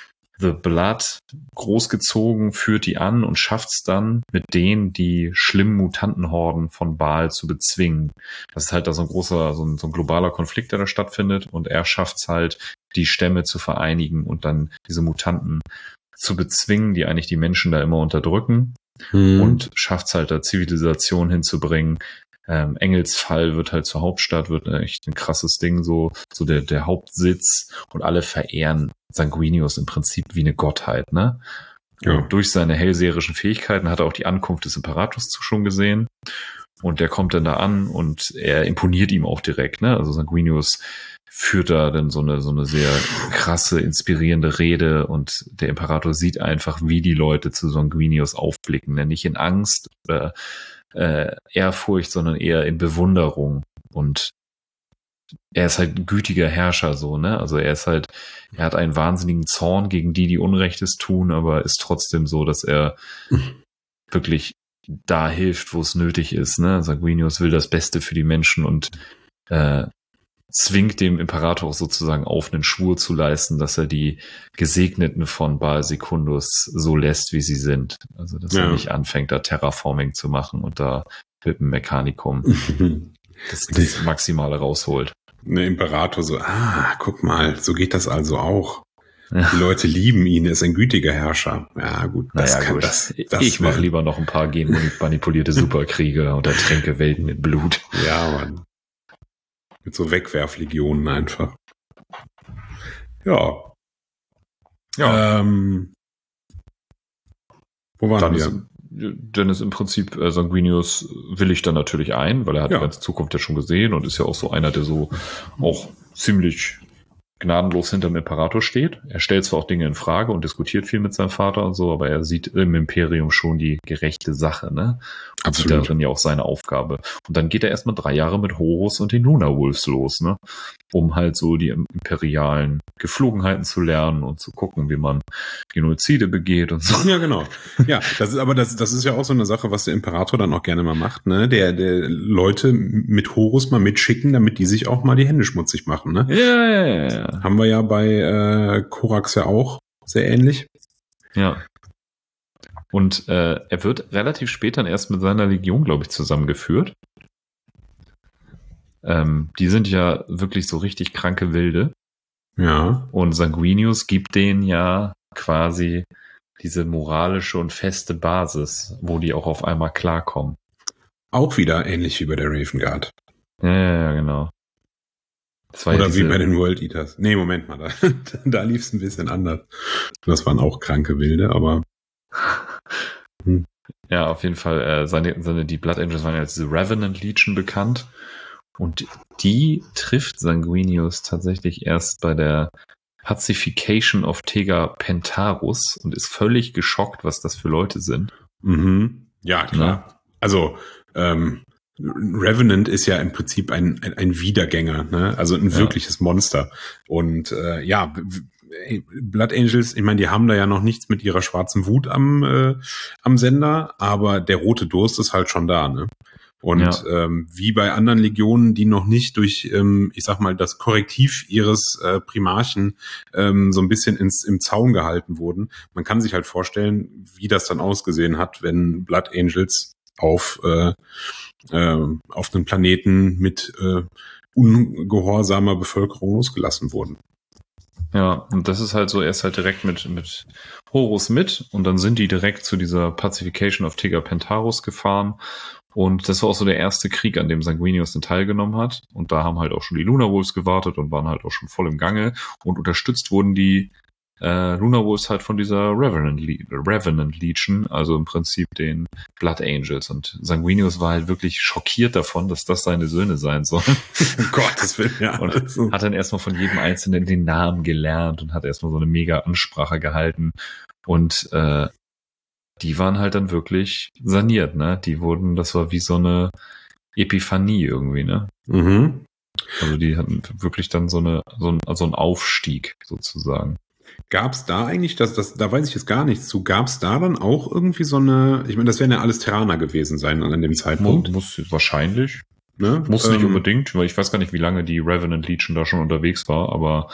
C: The Blood großgezogen, führt die an und schafft es dann, mit denen die schlimmen Mutantenhorden von Baal zu bezwingen. Das ist halt da so ein großer, so ein, so ein globaler Konflikt, der da stattfindet, und er schafft es halt, die Stämme zu vereinigen und dann diese Mutanten zu bezwingen, die eigentlich die Menschen da immer unterdrücken, hm. und schafft es halt, da Zivilisation hinzubringen. Ähm, Engelsfall wird halt zur Hauptstadt, wird echt ein krasses Ding, so, so der, der Hauptsitz, und alle verehren Sanguinius im Prinzip wie eine Gottheit, ne? Ja. Und durch seine hellseherischen Fähigkeiten hat er auch die Ankunft des Imperators schon gesehen, und der kommt dann da an und er imponiert ihm auch direkt, ne? Also Sanguinius führt da dann so eine, so eine sehr krasse, inspirierende Rede, und der Imperator sieht einfach, wie die Leute zu Sanguinius aufblicken, ne? Nicht in Angst oder Äh, Ehrfurcht, sondern eher in Bewunderung, und er ist halt ein gütiger Herrscher, so, ne? Also er ist halt, er hat einen wahnsinnigen Zorn gegen die, die Unrechtes tun, aber ist trotzdem so, dass er wirklich da hilft, wo es nötig ist, ne? Sanguinius will das Beste für die Menschen und äh, zwingt dem Imperator auch sozusagen auf, einen Schwur zu leisten, dass er die Gesegneten von Baal Secundus so lässt, wie sie sind. Also, dass ja. er nicht anfängt, da Terraforming zu machen und da mit dem Mechanikum das, das Maximale rausholt.
D: Der Imperator so, ah, guck mal, so geht das also auch. Ja. Die Leute lieben ihn, er ist ein gütiger Herrscher. Ja, gut, das
C: naja,
D: kann
C: gut.
D: das. das
C: ich mache lieber noch ein paar genmanipulierte Superkrieger und ertränke Welten mit Blut.
D: Ja, Mann. Mit so Wegwerflegionen einfach. Ja. Ja. Ähm, wo waren
C: dann
D: wir?
C: Ist, dann ist im Prinzip äh, Sanguinius willigt dann natürlich ein, weil er hat ja. die ganze Zukunft ja schon gesehen und ist ja auch so einer, der so auch ziemlich gnadenlos hinterm Imperator steht. Er stellt zwar auch Dinge in Frage und diskutiert viel mit seinem Vater und so, aber er sieht im Imperium schon die gerechte Sache, ne? Und
D: Absolut.
C: sieht darin ja auch seine Aufgabe. Und dann geht er erstmal drei Jahre mit Horus und den Lunar Wolves los, ne? Um halt so die imperialen Geflogenheiten zu lernen und zu gucken, wie man Genozide begeht und so.
D: Ja, genau. Ja, das ist aber das, das ist ja auch so eine Sache, was der Imperator dann auch gerne mal macht, ne? Der, der Leute mit Horus mal mitschicken, damit die sich auch mal die Hände schmutzig machen, ne?
C: Ja, ja, ja, ja.
D: Haben wir ja bei äh, Korax ja auch sehr ähnlich.
C: Ja. Und äh, er wird relativ spät dann erst mit seiner Legion, glaube ich, zusammengeführt. Ähm, die sind ja wirklich so richtig kranke Wilde.
D: Ja.
C: Und Sanguinius gibt denen ja quasi diese moralische und feste Basis, wo die auch auf einmal klarkommen.
D: Auch wieder ähnlich wie bei der Raven Guard.
C: Ja, ja, ja, genau. Das war
D: Oder
C: ja diese,
D: wie bei den World Eaters. Nee, Moment mal, da, da lief es ein bisschen anders. Das waren auch kranke Wilde, aber hm.
C: Ja, auf jeden Fall, äh, seine, seine, die Blood Angels waren ja als diese Revenant Legion bekannt, und die trifft Sanguinius tatsächlich erst bei der Pacification of Tegapentarus und ist völlig geschockt, was das für Leute sind.
D: Mhm. Ja, klar.
C: Ja.
D: Also, ähm, Revenant ist ja im Prinzip ein, ein, ein Wiedergänger, ne? Also ein wirkliches ja. Monster. Und äh, ja, Blood Angels, ich meine, die haben da ja noch nichts mit ihrer schwarzen Wut am, äh, am Sender, aber der rote Durst ist halt schon da, ne? Und ja. ähm, wie bei anderen Legionen, die noch nicht durch, ähm, ich sag mal, das Korrektiv ihres äh, Primarchen ähm, so ein bisschen ins im Zaum gehalten wurden, man kann sich halt vorstellen, wie das dann ausgesehen hat, wenn Blood Angels auf äh, äh, auf einem Planeten mit äh, ungehorsamer Bevölkerung losgelassen wurden.
C: Ja, und das ist halt so, er ist halt direkt mit mit Horus mit, und dann sind die direkt zu dieser Pacification of Tegapentarus gefahren, und das war auch so der erste Krieg, an dem Sanguinius dann teilgenommen hat, und da haben halt auch schon die Lunar Wolves gewartet und waren halt auch schon voll im Gange, und unterstützt wurden die äh, Lunar Wolves halt von dieser Revenant, Le- Revenant Legion, also im Prinzip den Blood Angels, und Sanguinius war halt wirklich schockiert davon, dass das seine Söhne sein sollen.
D: Um Gottes Willen, ja.
C: Und hat dann erstmal von jedem Einzelnen den Namen gelernt und hat erstmal so eine mega Ansprache gehalten, und äh, die waren halt dann wirklich saniert, ne? Die wurden, das war wie so eine Epiphanie irgendwie, ne?
D: Mhm.
C: Also die hatten wirklich dann so eine so ein, so ein Aufstieg sozusagen.
D: Gab's da eigentlich, das, das, da weiß ich jetzt gar nichts zu, gab's da dann auch irgendwie so eine, ich meine, das werden ja alles Terraner gewesen sein an dem Zeitpunkt.
C: Muss, muss wahrscheinlich.
D: Ne?
C: Muss
D: ähm,
C: nicht unbedingt, weil ich weiß gar nicht, wie lange die Revenant Legion da schon unterwegs war, aber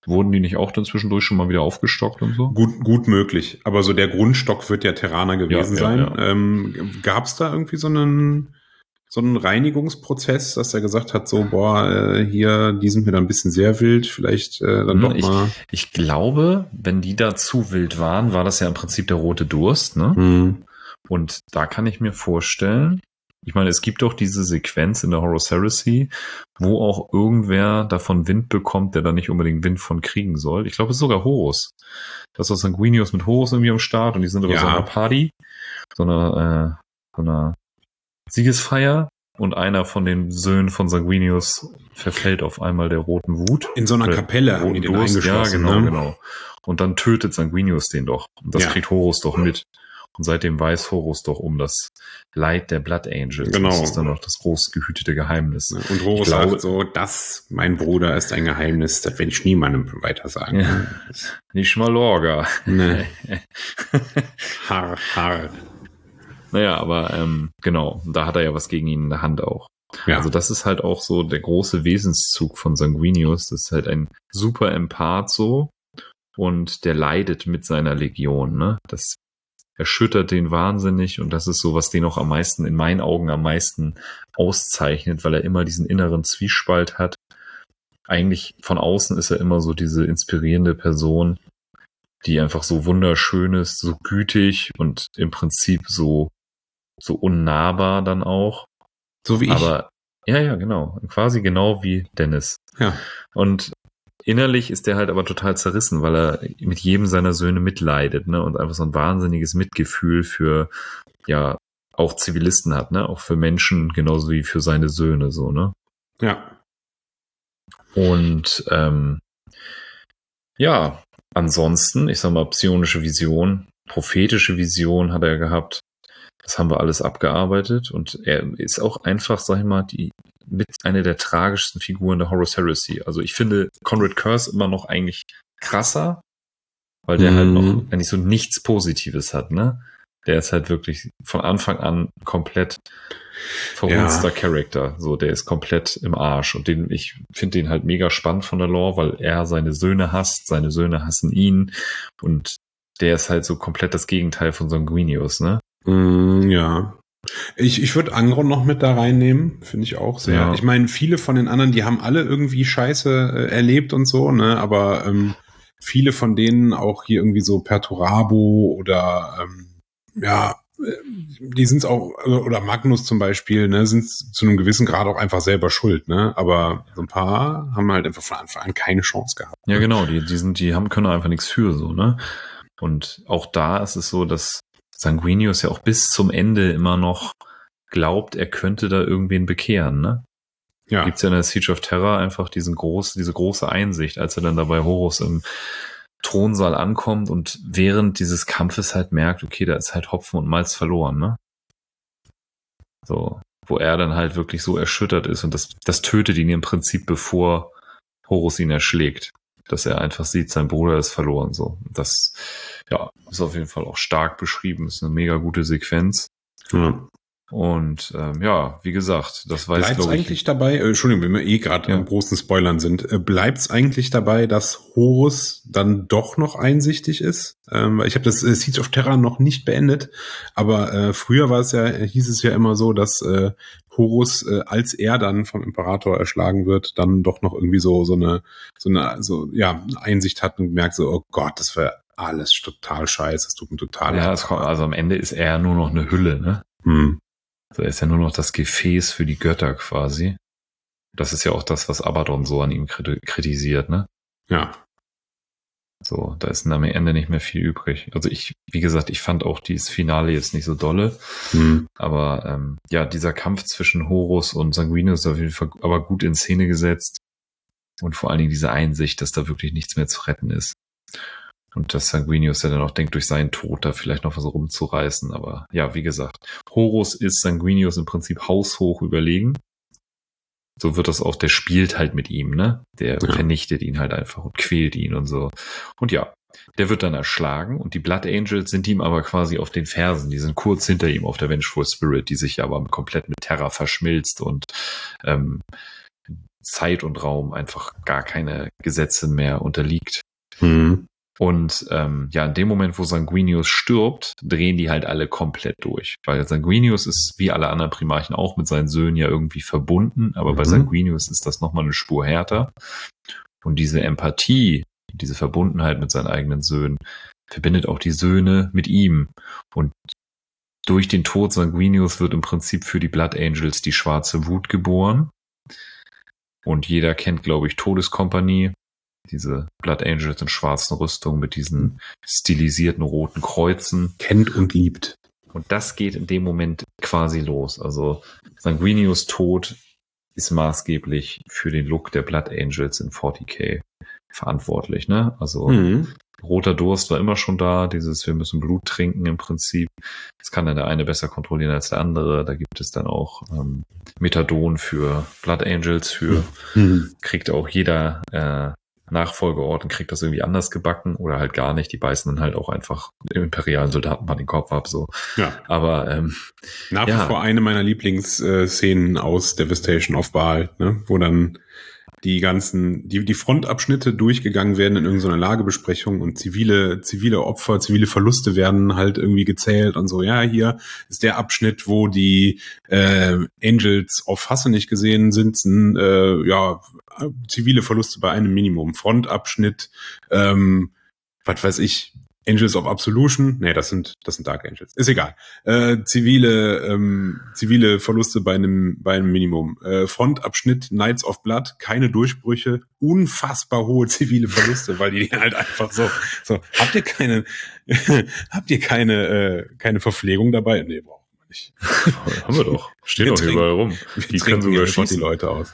C: Wurden die nicht auch dann zwischendurch schon mal wieder aufgestockt und so?
D: Gut, gut möglich. Aber so der Grundstock wird ja Terraner gewesen
C: Ja, ja,
D: sein.
C: ja.
D: Ähm, Gab es da irgendwie so einen, so einen Reinigungsprozess, dass er gesagt hat, so, boah, äh, hier, die sind mir dann ein bisschen sehr wild, vielleicht äh, dann
C: Hm,
D: doch
C: ich,
D: mal.
C: ich glaube, wenn die da zu wild waren, war das ja im Prinzip der rote Durst, ne?
D: Hm.
C: Und da kann ich mir vorstellen, ich meine, es gibt doch diese Sequenz in der Horus Heresy, wo auch irgendwer davon Wind bekommt, der da nicht unbedingt Wind von kriegen soll. Ich glaube, es ist sogar Horus. Das war Sanguinius mit Horus irgendwie am Start und die sind auf
D: Ja.
C: so einer Party, so einer, äh, so einer Siegesfeier und einer von den Söhnen von Sanguinius verfällt auf einmal der roten Wut.
D: In so einer
C: Oder
D: Kapelle haben die den
C: Durst.
D: eingeschlossen.
C: Ja, genau,
D: ne?
C: genau. Und dann tötet Sanguinius den doch. Und das
D: Ja.
C: kriegt Horus doch mit. Und seitdem weiß Horus doch um das Leid der Blood Angels.
D: Genau.
C: Das ist dann noch das groß gehütete Geheimnis.
D: Und Horus
C: Ich glaube-
D: sagt so, das, mein Bruder, ist ein Geheimnis, das werde ich niemandem weiter sagen.
C: Ja. Nicht mal Lorga.
D: Ne. Har, har.
C: Naja, aber ähm, genau, da hat er ja was gegen ihn in der Hand auch.
D: Ja.
C: Also das ist halt auch so der große Wesenszug von Sanguinius. Das ist halt ein super Empath so und der leidet mit seiner Legion. Ne? Das erschüttert den wahnsinnig und das ist so, was den auch am meisten, in meinen Augen am meisten auszeichnet, weil er immer diesen inneren Zwiespalt hat. Eigentlich von außen ist er immer so diese inspirierende Person, die einfach so wunderschön ist, so gütig und im Prinzip so, so unnahbar dann auch.
D: So wie ich.
C: Aber ja, ja, genau. Quasi genau wie Dennis.
D: Ja.
C: Und innerlich ist der halt aber total zerrissen, weil er mit jedem seiner Söhne mitleidet, ne? Und einfach so ein wahnsinniges Mitgefühl für, ja, auch Zivilisten hat, ne? Auch für Menschen, genauso wie für seine Söhne, so, ne?
D: Ja.
C: Und, ähm, ja, ansonsten, ich sag mal, psionische Vision, prophetische Vision hat er gehabt. Das haben wir alles abgearbeitet und er ist auch einfach, sag ich mal, die mit einer der tragischsten Figuren der Horus Heresy. Also ich finde Conrad Curse immer noch eigentlich krasser, weil der
D: Mhm.
C: halt noch eigentlich so nichts Positives hat, ne? Der ist halt wirklich von Anfang an komplett verhunzter
D: Ja.
C: Charakter. So, der ist komplett im Arsch und den, ich finde den halt mega spannend von der Lore, weil er seine Söhne hasst, seine Söhne hassen ihn und der ist halt so komplett das Gegenteil von Sanguinius, ne?
D: Mm, ja. Ich, ich würde Angron noch mit da reinnehmen, finde ich auch sehr.
C: Ja.
D: Ich meine, viele von den anderen, die haben alle irgendwie Scheiße äh, erlebt und so, ne, aber ähm, viele von denen auch hier irgendwie so Perturabo oder ähm, ja, äh, die sind es auch, oder Magnus zum Beispiel, ne, sind zu einem gewissen Grad auch einfach selber schuld, ne, aber so ein paar haben halt einfach von Anfang an keine Chance gehabt.
C: Ja, genau, die, die sind, die haben, können einfach nichts für, so, ne? Und auch da ist es so, dass Sanguinius ja auch bis zum Ende immer noch glaubt, er könnte da irgendwen bekehren, ne?
D: Ja.
C: Gibt's ja in der Siege of Terror einfach diesen groß, diese große Einsicht, als er dann da bei Horus im Thronsaal ankommt und während dieses Kampfes halt merkt, okay, da ist halt Hopfen und Malz verloren, ne? So, wo er dann halt wirklich so erschüttert ist und das, das tötet ihn im Prinzip, bevor Horus ihn erschlägt. Dass er einfach sieht, sein Bruder ist verloren, so. Das, ja, ist auf jeden Fall auch stark beschrieben, ist eine mega gute Sequenz.
D: Ja.
C: Und ähm, ja, wie gesagt, das weiß,
D: Bleibt's
C: glaube ich.
D: eigentlich dabei, äh, Entschuldigung, wenn wir eh gerade
C: Ja.
D: am großen Spoilern sind, äh, bleibt's eigentlich dabei, dass Horus dann doch noch einsichtig ist? Ähm, ich habe das äh, Siege of Terror noch nicht beendet, aber äh, früher war es ja, äh, hieß es ja immer so, dass äh, Horus, äh, als er dann vom Imperator erschlagen wird, dann doch noch irgendwie so so eine so eine so ja Einsicht hat und merkt so, oh Gott, das wäre alles total scheiße, das tut mir total
C: Ja,
D: leid.
C: es kommt, also am Ende ist er nur noch eine Hülle, ne?
D: Hm.
C: Also er ist ja nur noch das Gefäß für die Götter quasi. Das ist ja auch das, was Abaddon so an ihm kritisiert, ne?
D: Ja.
C: So, da ist am Ende nicht mehr viel übrig. Also ich, wie gesagt, ich fand auch dieses Finale jetzt nicht so dolle.
D: Hm.
C: Aber ähm, ja, dieser Kampf zwischen Horus und Sanguinius ist auf jeden Fall aber gut in Szene gesetzt. Und vor allen Dingen diese Einsicht, dass da wirklich nichts mehr zu retten ist. Und dass Sanguinius ja dann auch denkt, durch seinen Tod da vielleicht noch was rumzureißen. Aber ja, wie gesagt, Horus ist Sanguinius im Prinzip haushoch überlegen. So wird das auch, der spielt halt mit ihm, ne? Der
D: Ja.
C: vernichtet ihn halt einfach und quält ihn und so. Und ja, der wird dann erschlagen und die Blood Angels sind ihm aber quasi auf den Fersen. Die sind kurz hinter ihm auf der Vengeful Spirit, die sich aber komplett mit Terra verschmilzt und ähm, Zeit und Raum einfach gar keine Gesetze mehr unterliegt.
D: Mhm.
C: Und ähm, ja, in dem Moment, wo Sanguinius stirbt, drehen die halt alle komplett durch. Weil Sanguinius ist, wie alle anderen Primarchen auch, mit seinen Söhnen ja irgendwie verbunden. Aber mhm. bei Sanguinius ist das nochmal eine Spur härter. Und diese Empathie, diese Verbundenheit mit seinen eigenen Söhnen, verbindet auch die Söhne mit ihm. Und durch den Tod Sanguinius wird im Prinzip für die Blood Angels die schwarze Wut geboren. Und jeder kennt, glaube ich, Todeskompanie. Diese Blood Angels in schwarzen Rüstungen mit diesen stilisierten roten Kreuzen.
D: Kennt und liebt.
C: Und das geht in dem Moment quasi los. Also Sanguinius Tod ist maßgeblich für den Look der Blood Angels in forty K verantwortlich, ne? Also mhm. roter Durst war immer schon da, dieses wir müssen Blut trinken im Prinzip. Das kann dann der eine besser kontrollieren als der andere. Da gibt es dann auch ähm, Methadon für Blood Angels, für mhm. kriegt auch jeder äh, Nachfolgeorden, kriegt das irgendwie anders gebacken oder halt gar nicht. Die beißen dann halt auch einfach im imperialen Soldaten mal den Kopf ab, so.
D: Ja.
C: Aber ähm,
D: nach wie
C: ja.
D: vor eine meiner Lieblingsszenen aus Devastation of Baal, ne? Wo dann die ganzen, die, die Frontabschnitte durchgegangen werden in irgendeiner Lagebesprechung und zivile, zivile Opfer, zivile Verluste werden halt irgendwie gezählt und so. Ja, hier ist der Abschnitt, wo die äh, Angels of Hasse nicht gesehen sind, sind äh, ja, zivile Verluste bei einem Minimum. Frontabschnitt, ähm, was weiß ich, Angels of Absolution, nee, das sind das sind Dark Angels. Ist egal. Äh, zivile ähm, zivile Verluste bei einem bei einem Minimum. Äh, Frontabschnitt Knights of Blood, keine Durchbrüche, unfassbar hohe zivile Verluste, weil die halt einfach so so habt ihr keine habt ihr keine äh, keine Verpflegung dabei? Nee, brauchen wir nicht.
C: Haben wir doch. Stehen doch überall rum.
D: Die können sogar schießen die Leute aus.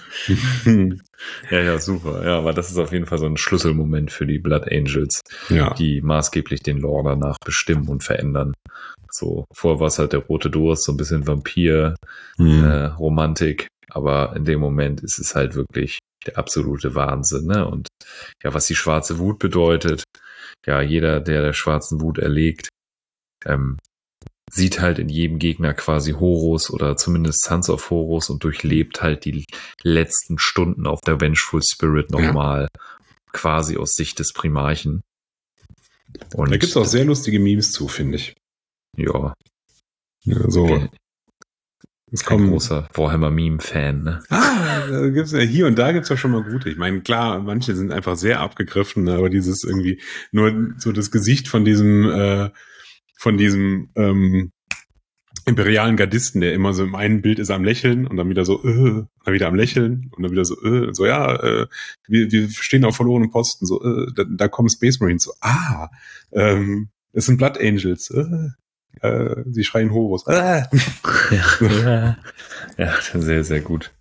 C: Ja, ja, super. Ja, aber das ist auf jeden Fall so ein Schlüsselmoment für die Blood Angels,
D: ja.
C: die maßgeblich den Lore danach bestimmen und verändern. So, vorher war es halt der rote Durst, so ein bisschen Vampir, mhm. äh, Romantik, aber in dem Moment ist es halt wirklich der absolute Wahnsinn, ne? Und ja, was die schwarze Wut bedeutet, ja, jeder, der der schwarzen Wut erlegt, ähm, sieht halt in jedem Gegner quasi Horus oder zumindest Sons of Horus und durchlebt halt die letzten Stunden auf der Vengeful Spirit nochmal, ja. quasi aus Sicht des Primarchen.
D: Und da gibt's auch sehr lustige Memes zu, finde ich.
C: Ja.
D: ja so.
C: Okay. Es kommt ein großer Warhammer-Meme-Fan, ne?
D: Ah, da gibt's ja, hier und da gibt's ja schon mal gute. Ich meine, klar, manche sind einfach sehr abgegriffen, aber dieses irgendwie, nur so das Gesicht von diesem, äh, von diesem ähm, imperialen Gardisten, der immer so im einen Bild ist am Lächeln und dann wieder so, äh, dann wieder am Lächeln und dann wieder so, äh, so ja, äh, wir, wir stehen auf verlorenen Posten, so, äh, da, da kommen Space Marines, so, ah, ähm, das sind Blood Angels, äh, äh, sie schreien Horus, äh.
C: ja, ja, sehr, sehr gut.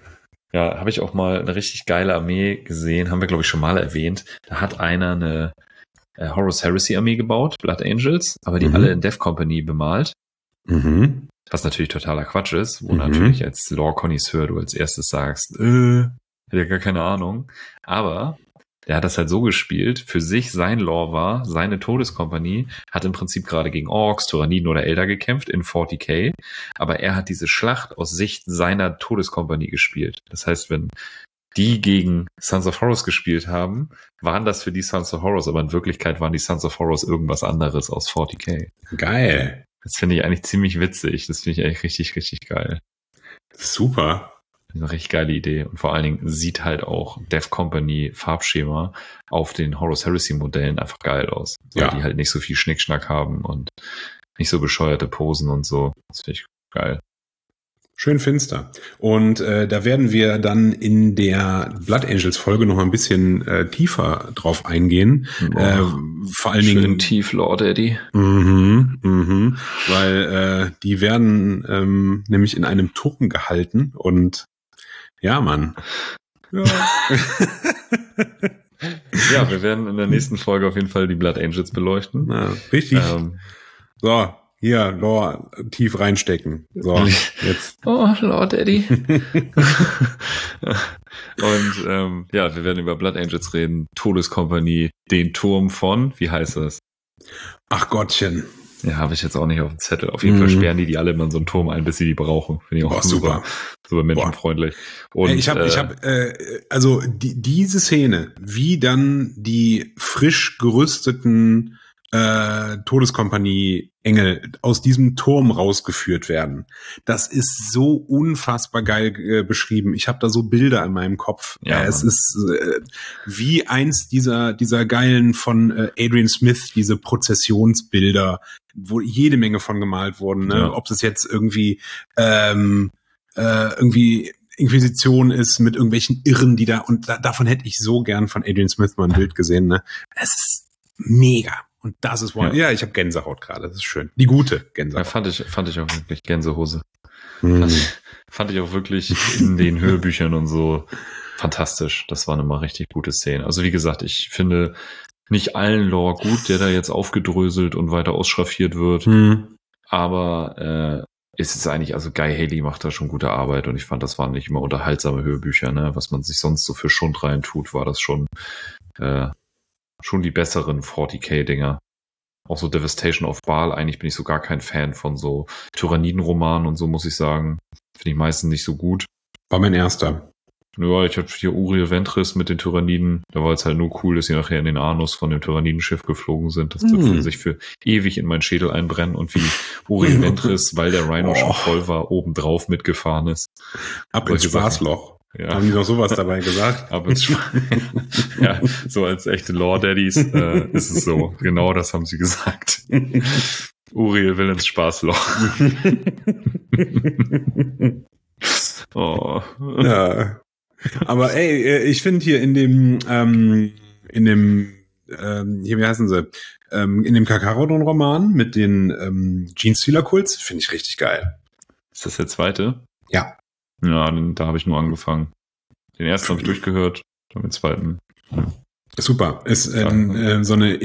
C: Ja, habe ich auch mal eine richtig geile Armee gesehen, haben wir, glaube ich, schon mal erwähnt. Da hat einer eine Horus Heresy Armee gebaut, Blood Angels, aber die mhm. alle in Death Company bemalt.
D: Mhm.
C: Was natürlich totaler Quatsch ist, wo
D: mhm.
C: natürlich als Lore-Connoisseur du als erstes sagst, äh, hat ja gar keine Ahnung. Aber der hat das halt so gespielt, für sich sein Lore war, seine Todeskompanie hat im Prinzip gerade gegen Orks, Tyranniden oder Elder gekämpft in forty K, aber er hat diese Schlacht aus Sicht seiner Todeskompanie gespielt. Das heißt, wenn die gegen Sons of Horus gespielt haben, waren das für die Sons of Horus, aber in Wirklichkeit waren die Sons of Horus irgendwas anderes aus forty K.
D: Geil.
C: Das finde ich eigentlich ziemlich witzig. Das finde ich eigentlich richtig, richtig geil.
D: Super.
C: Eine richtig geile Idee. Und vor allen Dingen sieht halt auch Death Company Farbschema auf den Horus Heresy Modellen einfach geil aus. Weil
D: ja.
C: die halt nicht so viel Schnickschnack haben und nicht so bescheuerte Posen und so. Das finde ich geil.
D: Schön finster. Und äh, da werden wir dann in der Blood Angels Folge noch mal ein bisschen äh, tiefer drauf eingehen.
C: Oh,
D: äh, vor allen
C: schön
D: Dingen
C: tief, Lord Daddy.
D: Mhm, mhm, weil äh, die werden ähm, nämlich in einem Turm gehalten und ja, Mann. Ja.
C: Ja, wir werden in der nächsten Folge auf jeden Fall die Blood Angels beleuchten.
D: Ja, richtig.
C: Ähm,
D: so. Hier, Lore tief reinstecken. So, jetzt.
C: Oh, Lord Daddy. Und ähm, ja, wir werden über Blood Angels reden. Todeskompanie, den Turm von, wie heißt das?
D: Ach Gottchen.
C: Ja, habe ich jetzt auch nicht auf dem Zettel. Auf jeden mm. Fall sperren die die alle immer in so einen Turm ein, bis sie die brauchen. Finde ich auch Boah, super. Super menschenfreundlich. Und,
D: ich habe, äh, ich habe, äh, also die, diese Szene, wie dann die frisch gerüsteten äh, Todeskompanie Engel aus diesem Turm rausgeführt werden. Das ist so unfassbar geil äh, beschrieben. Ich habe da so Bilder in meinem Kopf. Ja, äh, es ist äh, wie eins dieser dieser geilen von äh, Adrian Smith, diese Prozessionsbilder, wo jede Menge von gemalt wurden. Ne? Ja. Ob das jetzt irgendwie ähm, äh, irgendwie Inquisition ist mit irgendwelchen Irren, die da, und da, davon hätte ich so gern von Adrian Smith mal ein Bild gesehen. Ne? Es ist mega. Und das ist one. Ja, ja ich habe Gänsehaut gerade. Das ist schön. Die gute Gänsehaut.
C: Ja, fand ich, fand ich auch wirklich Gänsehose. Hm. Fand, fand ich auch wirklich in den Hörbüchern und so fantastisch. Das war eine mal richtig gute Szene. Also wie gesagt, ich finde nicht allen Lore gut, der da jetzt aufgedröselt und weiter ausschraffiert wird. Hm. Aber äh, es ist eigentlich, also Guy Haley macht da schon gute Arbeit und ich fand, das waren nicht immer unterhaltsame Hörbücher, ne? Was man sich sonst so für Schund rein tut, war das schon äh, schon die besseren forty K-Dinger. Auch so Devastation of Baal, eigentlich bin ich so gar kein Fan von so Tyranniden-Romanen und so, muss ich sagen. Finde ich meistens nicht so gut.
D: War mein erster.
C: Ja, ich hatte hier Uriel Ventris mit den Tyranniden. Da war es halt nur cool, dass sie nachher in den Anus von dem Tyrannidenschiff geflogen sind. Das dürfte mm. sich für ewig in meinen Schädel einbrennen und wie Uriel Ventris, weil der Rhino oh. schon voll war, obendrauf mitgefahren ist.
D: Ab ins Spaßloch. Ja. Haben die noch sowas dabei gesagt?
C: Aber es ja, so als echte Lore-Daddies äh, ist es so. Genau das haben sie gesagt. Uriel will ins Spaßloch.
D: oh. Ja. Aber ey, ich finde hier in dem, ähm, in dem, ähm, hier, wie heißen sie? Ähm, in dem Kakarodon-Roman mit den ähm, Genestealer-Kults, finde ich richtig geil.
C: Ist das der zweite?
D: Ja.
C: Ja, den, da habe ich nur angefangen. Den ersten habe ich durchgehört, dann den zweiten. Hm.
D: Super. Ist ähm, äh, so eine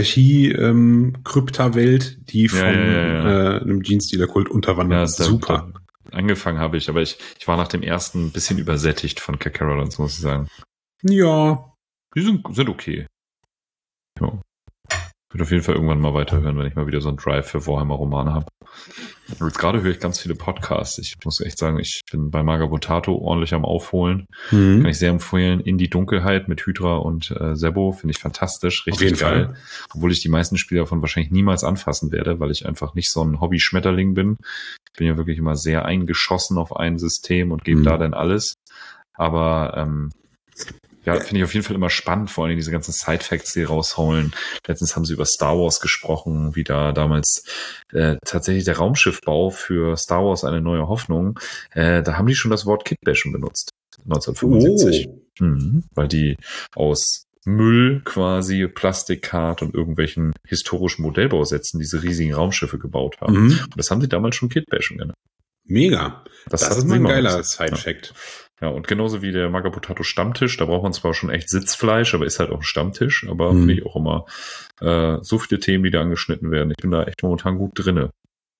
D: Ekklesiarchie-Krypta-Welt, ähm, die von ja, ja, ja. Äh, einem Genestealer-Kult unterwandert. Ja, ist super.
C: Da, angefangen habe ich, aber ich, ich war nach dem ersten ein bisschen übersättigt von Kakarodons, muss ich sagen.
D: Ja.
C: Die sind, sind okay. Ja. Ich würde auf jeden Fall irgendwann mal weiterhören, wenn ich mal wieder so einen Drive für Warhammer-Romane habe. Jetzt gerade höre ich ganz viele Podcasts. Ich muss echt sagen, ich bin bei Magabotato ordentlich am Aufholen. Mhm. Kann ich sehr empfehlen. In die Dunkelheit mit Hydra und äh, Sebo finde ich fantastisch. Richtig
D: auf jeden
C: geil.
D: Fall.
C: Obwohl ich die meisten Spiele davon wahrscheinlich niemals anfassen werde, weil ich einfach nicht so ein Hobby-Schmetterling bin. Ich bin ja wirklich immer sehr eingeschossen auf ein System und gebe mhm. da dann alles. Aber ähm, ja, finde ich auf jeden Fall immer spannend, vor allem diese ganzen Side-Facts, die rausholen. Letztens haben sie über Star Wars gesprochen, wie da damals äh, tatsächlich der Raumschiffbau für Star Wars eine neue Hoffnung, äh, da haben die schon das Wort Kitbashen benutzt, neunzehnhundertfünfundsiebzig. Oh. Mhm, weil die aus Müll quasi, Plastikkart und irgendwelchen historischen Modellbausätzen diese riesigen Raumschiffe gebaut haben. Mhm. Und das haben sie damals schon Kitbashen genannt.
D: Mega. Das, das ist mal ein geiler Side-Fact.
C: Ja. Ja, und genauso wie der Magabotato Stammtisch, da braucht man zwar schon echt Sitzfleisch, aber ist halt auch ein Stammtisch, aber mhm. finde ich auch immer äh, so viele Themen, die da angeschnitten werden. Ich bin da echt momentan gut drinne.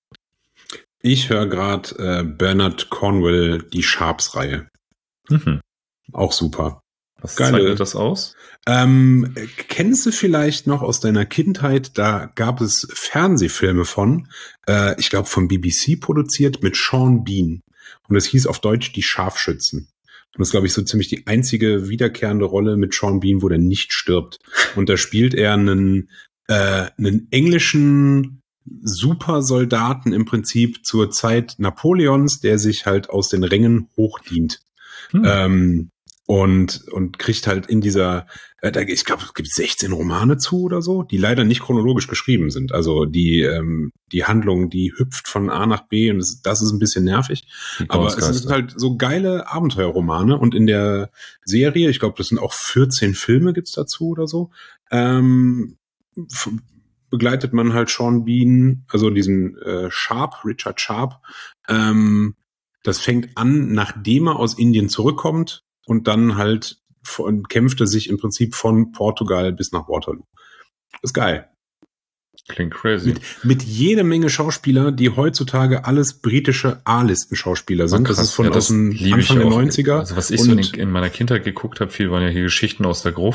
D: Ich höre gerade äh, Bernard Cornwell, die Sharps-Reihe.
C: Mhm.
D: Auch super.
C: Was zeichnet das aus?
D: Ähm, kennst du vielleicht noch aus deiner Kindheit, da gab es Fernsehfilme von, äh, ich glaube vom B B C produziert, mit Sean Bean. Und es hieß auf Deutsch Die Scharfschützen. Und das ist, glaube ich, so ziemlich die einzige wiederkehrende Rolle mit Sean Bean, wo der nicht stirbt. Und da spielt er einen, äh, einen englischen Supersoldaten im Prinzip zur Zeit Napoleons, der sich halt aus den Rängen hochdient. Hm. Ähm, und und kriegt halt in dieser, äh, ich glaube, es gibt sechzehn Romane zu oder so, die leider nicht chronologisch geschrieben sind. Also die ähm, die Handlung, die hüpft von A nach B und das, das ist ein bisschen nervig. Aber es sind halt so geile Abenteuerromane und in der Serie, ich glaube, das sind auch vierzehn Filme gibt's dazu oder so, ähm, f- begleitet man halt Sean Bean, also diesen äh, Sharp, Richard Sharp. Ähm, das fängt an, nachdem er aus Indien zurückkommt. Und dann halt von, kämpfte sich im Prinzip von Portugal bis nach Waterloo. Ist geil.
C: Klingt crazy.
D: Mit, mit jede Menge Schauspieler, die heutzutage alles britische A-Listen-Schauspieler sind.
C: Oh,
D: das ist von
C: ja, das
D: aus dem Anfang der neunziger.
C: Also was ich so in, in meiner Kindheit geguckt habe, viel waren ja hier Geschichten aus der Gruft.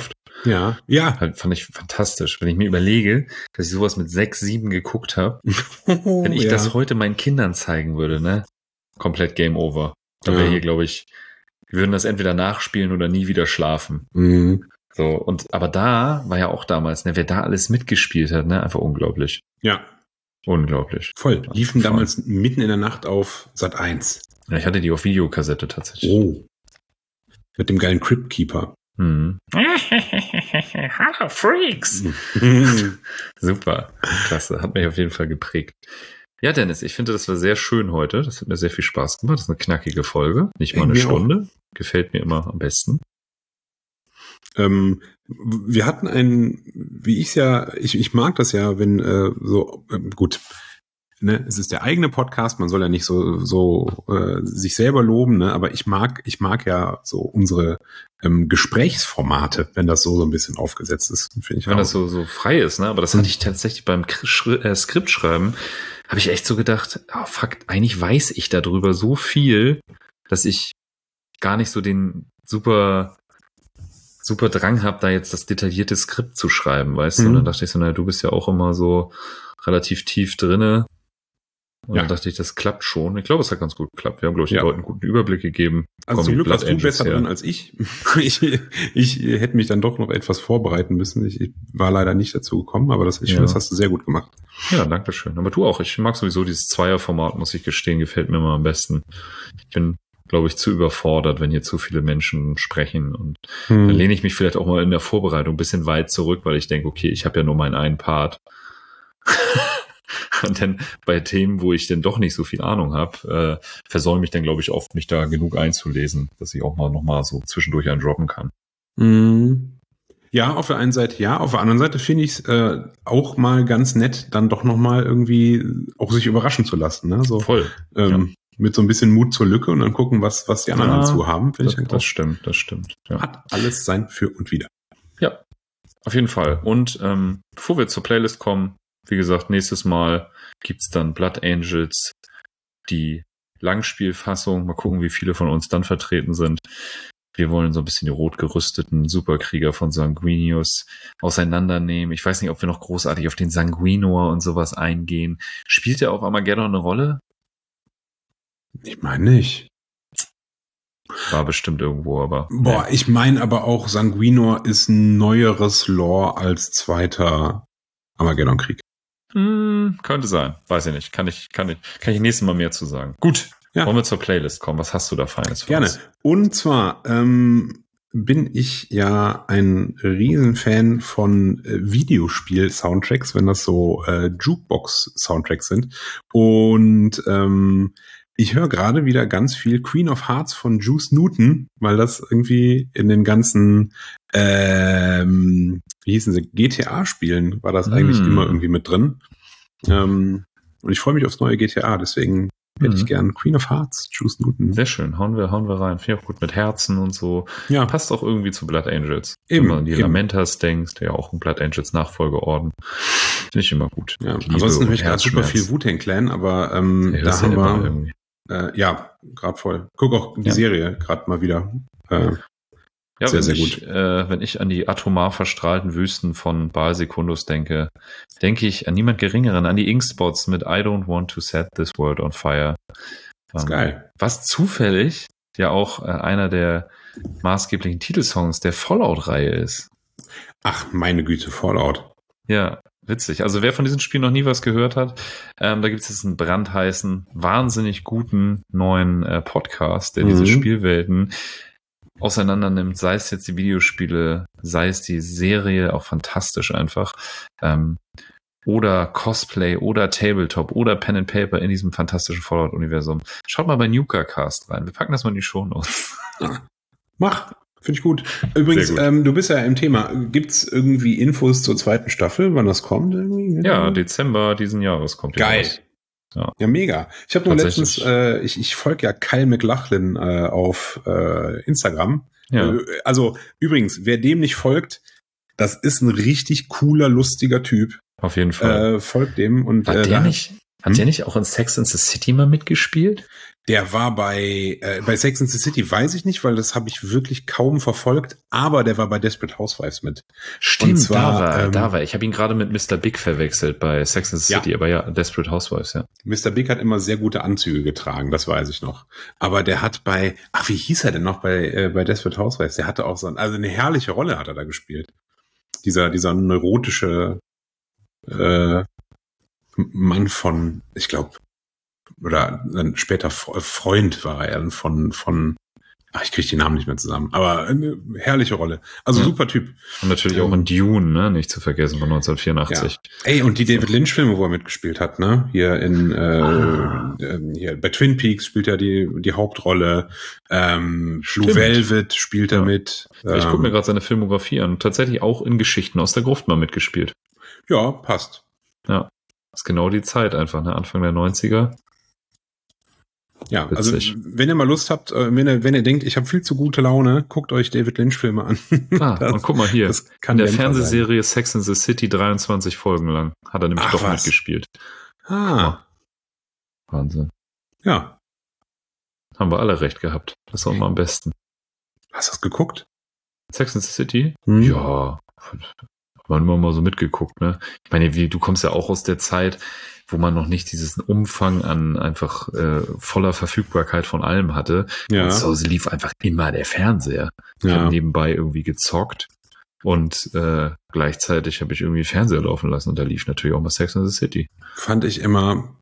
D: Ja, ja.
C: Halt, fand ich fantastisch. Wenn ich mir überlege, dass ich sowas mit sechs, sieben geguckt habe, wenn ich
D: ja.
C: das heute meinen Kindern zeigen würde, ne? Komplett Game Over. Da wäre
D: Ja.
C: hier, glaube ich, wir würden das entweder nachspielen oder nie wieder schlafen.
D: Mhm.
C: So, und aber da war ja auch damals, ne, wer da alles mitgespielt hat, ne, einfach unglaublich.
D: Ja.
C: Unglaublich.
D: Voll. Liefen
C: Voll.
D: damals mitten in der Nacht auf Sat eins.
C: Ja, ich hatte die auf Videokassette tatsächlich.
D: Oh. Mit dem geilen Crypt Keeper.
C: Mhm. Hallo Freaks! Super, klasse, hat mich auf jeden Fall geprägt. Ja, Dennis, ich finde, das war sehr schön heute. Das hat mir sehr viel Spaß gemacht. Das ist eine knackige Folge. Nicht mal eine
D: Mir
C: Stunde. Gefällt mir immer am besten.
D: Ähm, wir hatten ein, wie ich es ja, ich, ich mag das ja, wenn äh, so, ähm, gut, ne, es ist der eigene Podcast, man soll ja nicht so so äh, sich selber loben, ne, aber ich mag, ich mag ja so unsere ähm, Gesprächsformate, wenn das so so ein bisschen aufgesetzt ist, finde ich.
C: Wenn
D: auch.
C: das so so frei ist, ne? Aber das hatte ich tatsächlich beim Kri- äh, Skriptschreiben, habe ich echt so gedacht, oh fuck, eigentlich weiß ich darüber so viel, dass ich gar nicht so den super super Drang habe, da jetzt das detaillierte Skript zu schreiben, weißt du?
D: Mhm.
C: Und dann dachte ich so, naja, du bist ja auch immer so relativ tief drinne. Und
D: Ja.
C: dann dachte ich, das klappt schon. Ich glaube, es hat ganz gut geklappt. Wir haben, glaube ich, den
D: Ja.
C: Leuten einen guten Überblick gegeben.
D: Also
C: Kommen
D: zum
C: die
D: Glück
C: Blood
D: warst du
C: Angels
D: besser
C: her.
D: drin als ich. ich. Ich hätte mich dann doch noch etwas vorbereiten müssen. Ich, ich war leider nicht dazu gekommen, aber das, ich
C: Ja.
D: finde, das hast du sehr gut gemacht.
C: Ja, danke schön. Aber du auch. Ich mag sowieso dieses Zweierformat, muss ich gestehen, gefällt mir immer am besten. Ich bin, glaube ich, zu überfordert, wenn hier zu viele Menschen sprechen. Und
D: Hm.
C: dann lehne ich mich vielleicht auch mal in der Vorbereitung ein bisschen weit zurück, weil ich denke, okay, ich habe ja nur meinen einen Part. Und dann bei Themen, wo ich dann doch nicht so viel Ahnung habe, äh, versäume ich dann, glaube ich, oft, mich da genug einzulesen, dass ich auch mal noch mal so zwischendurch einen droppen kann.
D: Mhm. Ja, auf der einen Seite ja, auf der anderen Seite finde ich es äh, auch mal ganz nett, dann doch noch mal irgendwie auch sich überraschen zu lassen. Ne? So,
C: Voll.
D: ähm, mit so ein bisschen Mut zur Lücke und dann gucken, was, was die anderen
C: Ja,
D: dazu haben. Finde
C: Das,
D: ich eigentlich
C: das
D: auch,
C: stimmt, das stimmt. Ja.
D: hat alles sein Für und Wider.
C: Ja, auf jeden Fall. Und ähm, bevor wir zur Playlist kommen, wie gesagt, nächstes Mal gibt's dann Blood Angels, die Langspielfassung. Mal gucken, wie viele von uns dann vertreten sind. Wir wollen so ein bisschen die rot gerüsteten Superkrieger von Sanguinius auseinandernehmen. Ich weiß nicht, ob wir noch großartig auf den Sanguinor und sowas eingehen. Spielt der auf Armageddon eine Rolle?
D: Ich meine nicht.
C: War bestimmt irgendwo, aber...
D: Boah,
C: nee.
D: ich meine aber auch, Sanguinor ist ein neueres Lore als zweiter Armageddon-Krieg.
C: Hm, könnte sein. Weiß ich nicht. Kann ich, kann ich, kann ich nächstes Mal mehr zu sagen. Gut.
D: Ja.
C: Wollen wir zur Playlist kommen? Was hast du da Feines für
D: Gerne.
C: uns?
D: Und zwar ähm, bin ich ja ein Riesenfan von äh, Videospiel-Soundtracks, wenn das so äh, Jukebox-Soundtracks sind. Und ähm, ich höre gerade wieder ganz viel Queen of Hearts von Juice Newton, weil das irgendwie in den ganzen ähm, wie hießen sie, G T A-Spielen war das
C: Mm.
D: eigentlich immer irgendwie mit drin. Ähm, und ich freue mich aufs neue G T A, deswegen hätte ich
C: Mhm.
D: gern Queen of Hearts, Juice Newton.
C: Sehr schön. Hauen wir, hauen wir rein. Finde ich auch gut mit Herzen und so.
D: Ja,
C: Passt auch irgendwie zu Blood Angels.
D: Eben,
C: Wenn man an die
D: eben.
C: Lamentas denkst, der ja auch ein Blood Angels Nachfolgeorden. Finde ich immer gut.
D: ja.
C: Liebe
D: Ansonsten
C: und
D: höre ich gerade super
C: Herzschmerz.
D: viel Wu-Tang Clan, aber ähm,
C: Ja,
D: da
C: das ist
D: haben
C: ja immer
D: wir,
C: irgendwie.
D: äh, ja, gerade voll. Guck auch die
C: Ja.
D: Serie gerade mal wieder. Äh,
C: Ja,
D: Sehr,
C: wenn
D: sehr
C: ich,
D: gut.
C: Äh, wenn ich an die atomar verstrahlten Wüsten von Baal Secundus denke, denke ich an niemand Geringeren, an die Inkspots mit I don't want to set this world on fire.
D: ist
C: Ähm,
D: geil.
C: Was zufällig ja auch äh, einer der maßgeblichen Titelsongs der Fallout-Reihe ist.
D: Ach, meine Güte, Fallout.
C: Ja, witzig. Also wer von diesem Spiel noch nie was gehört hat, ähm, da gibt es jetzt einen brandheißen, wahnsinnig guten neuen äh, Podcast, der
D: Mhm.
C: diese Spielwelten auseinander nimmt, sei es jetzt die Videospiele, sei es die Serie, auch fantastisch einfach, ähm, oder Cosplay oder Tabletop oder Pen and Paper in diesem fantastischen Fallout-Universum. Schaut mal bei Nuka-Cast rein. Wir packen das mal in die Shownotes.
D: Mach. Finde ich gut. Übrigens,
C: Sehr gut.
D: Ähm, du bist ja im Thema. Gibt's irgendwie Infos zur zweiten Staffel, wann das kommt? Irgendwie?
C: Ja, Dezember diesen Jahres kommt die
D: Geil.
C: raus. Ja.
D: Ja, mega. Ich habe nur
C: Tatsächlich.
D: letztens, äh, ich, ich folge ja Kyle McLachlan äh, auf äh, Instagram.
C: Ja.
D: Äh, also übrigens, wer dem nicht folgt, das ist ein richtig cooler, lustiger Typ.
C: Auf jeden Fall.
D: Äh, folgt dem und
C: War
D: äh,
C: der
D: da-
C: nicht, Hat
D: Hm?
C: der nicht auch in Sex and the City mal mitgespielt?
D: Der war bei, äh, bei Sex and the City, weiß ich nicht, weil das habe ich wirklich kaum verfolgt, aber der war bei Desperate Housewives mit.
C: Stimmt,
D: zwar,
C: da war er,
D: ähm,
C: da war er. Ich habe ihn gerade mit Mister Big verwechselt bei Sex and the
D: Ja.
C: City, aber ja, Desperate Housewives, ja.
D: Mister Big hat immer sehr gute Anzüge getragen, das weiß ich noch. Aber der hat bei, ach, wie hieß er denn noch bei, äh, bei Desperate Housewives? Der hatte auch so, ein, also eine herrliche Rolle hat er da gespielt. Dieser, dieser neurotische äh, Mann von, ich glaube, oder dann später Freund war er von, von, ach, ich kriege die Namen nicht mehr zusammen, aber eine herrliche Rolle. Also
C: Ja.
D: super Typ.
C: Und natürlich auch in Dune, ne, nicht zu vergessen, von neunzehnhundertvierundachtzig.
D: Ja. Ey, und die David Lynch-Filme, wo er mitgespielt hat, ne? Hier in, äh,
C: Ah.
D: äh, hier bei Twin Peaks spielt er die, die Hauptrolle. Ähm, Blue
C: Stimmt.
D: Velvet spielt er
C: Ja.
D: mit.
C: Ich gucke mir
D: Ähm,
C: gerade seine Filmografie an. Tatsächlich auch in Geschichten aus der Gruft mal mitgespielt.
D: ja, passt.
C: Ja. Das ist genau die Zeit einfach, ne? Anfang der neunziger.
D: Ja,
C: Witzig.
D: also wenn ihr mal Lust habt, äh, wenn ihr, wenn ihr denkt, ich habe viel zu gute Laune, guckt euch David Lynch-Filme an.
C: Ah,
D: Das-
C: und guck mal hier.
D: das kann
C: In der
D: Dämpfer
C: Fernsehserie Sex and the City dreiundzwanzig Folgen lang hat er nämlich
D: Ach,
C: doch
D: was.
C: mitgespielt.
D: sein. Ah,
C: Wahnsinn.
D: ja.
C: Haben wir alle recht gehabt. Das ist auch mal am besten.
D: Hast du das geguckt?
C: Sex and the City?
D: Hm.
C: Ja. Hat man immer mal so mitgeguckt, ne? Ich meine, wie, du kommst ja auch aus der Zeit, wo man noch nicht diesen Umfang an einfach äh, voller Verfügbarkeit von allem hatte.
D: Ja.
C: Und zu Hause lief einfach immer der Fernseher. Ich
D: Ja.
C: habe nebenbei irgendwie gezockt und äh, gleichzeitig habe ich irgendwie Fernseher laufen lassen und da lief natürlich auch mal Sex and the City.
D: Fand ich immer,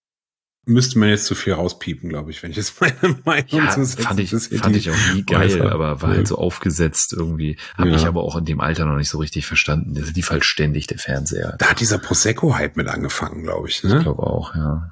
D: müsste man jetzt zu viel rauspiepen, glaube ich, wenn ich jetzt meine Meinung
C: Ja,
D: zu Sex
C: fand
D: and
C: ich,
D: the City
C: fand ich auch nie geil,
D: äußere.
C: aber war
D: Ja.
C: halt so aufgesetzt irgendwie. Habe
D: Ja.
C: ich aber auch in dem Alter noch nicht so richtig verstanden. Das lief halt ständig der Fernseher.
D: Da hat dieser Prosecco-Hype mit angefangen, glaube ich.
C: Ich
D: Ne?
C: glaube auch, ja.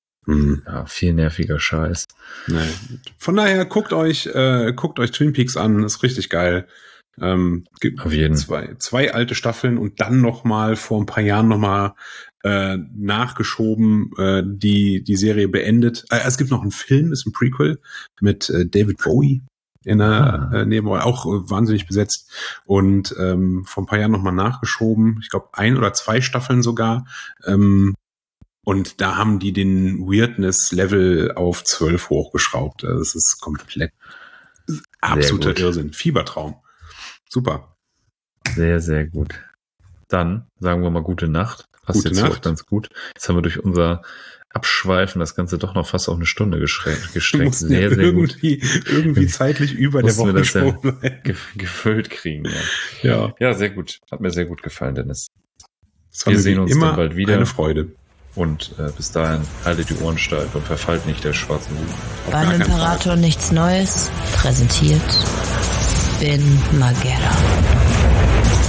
D: Hm.
C: Ja, viel nerviger Scheiß.
D: Nee. Von daher guckt euch, äh, guckt euch Twin Peaks an, ist richtig geil. Ähm, gibt
C: Auf jeden.
D: zwei, zwei alte Staffeln und dann noch mal vor ein paar Jahren noch mal äh, nachgeschoben, äh, die die Serie beendet. Äh, es gibt noch einen Film, ist ein Prequel mit äh, David Bowie in der
C: Ah.
D: äh, Nebenrolle, auch äh, wahnsinnig besetzt und ähm, vor ein paar Jahren noch mal nachgeschoben. Ich glaube ein oder zwei Staffeln sogar. Ähm, und da haben die den Weirdness-Level auf zwölf hochgeschraubt. Also es ist komplett absoluter
C: gut.
D: Irrsinn. Fiebertraum. Super.
C: Sehr, sehr gut. Dann sagen wir mal gute Nacht. Passt
D: Gute
C: jetzt hier
D: Nacht.
C: auch ganz gut. Jetzt haben wir durch unser Abschweifen das Ganze doch noch fast auf eine Stunde geschränkt.
D: Du
C: gestreckt.
D: musst
C: Sehr,
D: ja
C: sehr gut
D: irgendwie, irgendwie zeitlich über der
C: Mussten wir das ja
D: Wochenshow bleiben.
C: ge gefüllt kriegen. Ja.
D: Ja,
C: ja, sehr gut. Hat mir sehr gut gefallen, Dennis.
D: das war
C: Wir
D: mir
C: sehen
D: wie
C: uns
D: immer
C: dann bald wieder.
D: Eine Freude.
C: Und äh, bis dahin haltet die Ohren steif und verfallt nicht der schwarzen Wut.
D: Auf
B: Beim
D: gar keinen Fall.
B: Imperator nichts Neues präsentiert Bin Magera.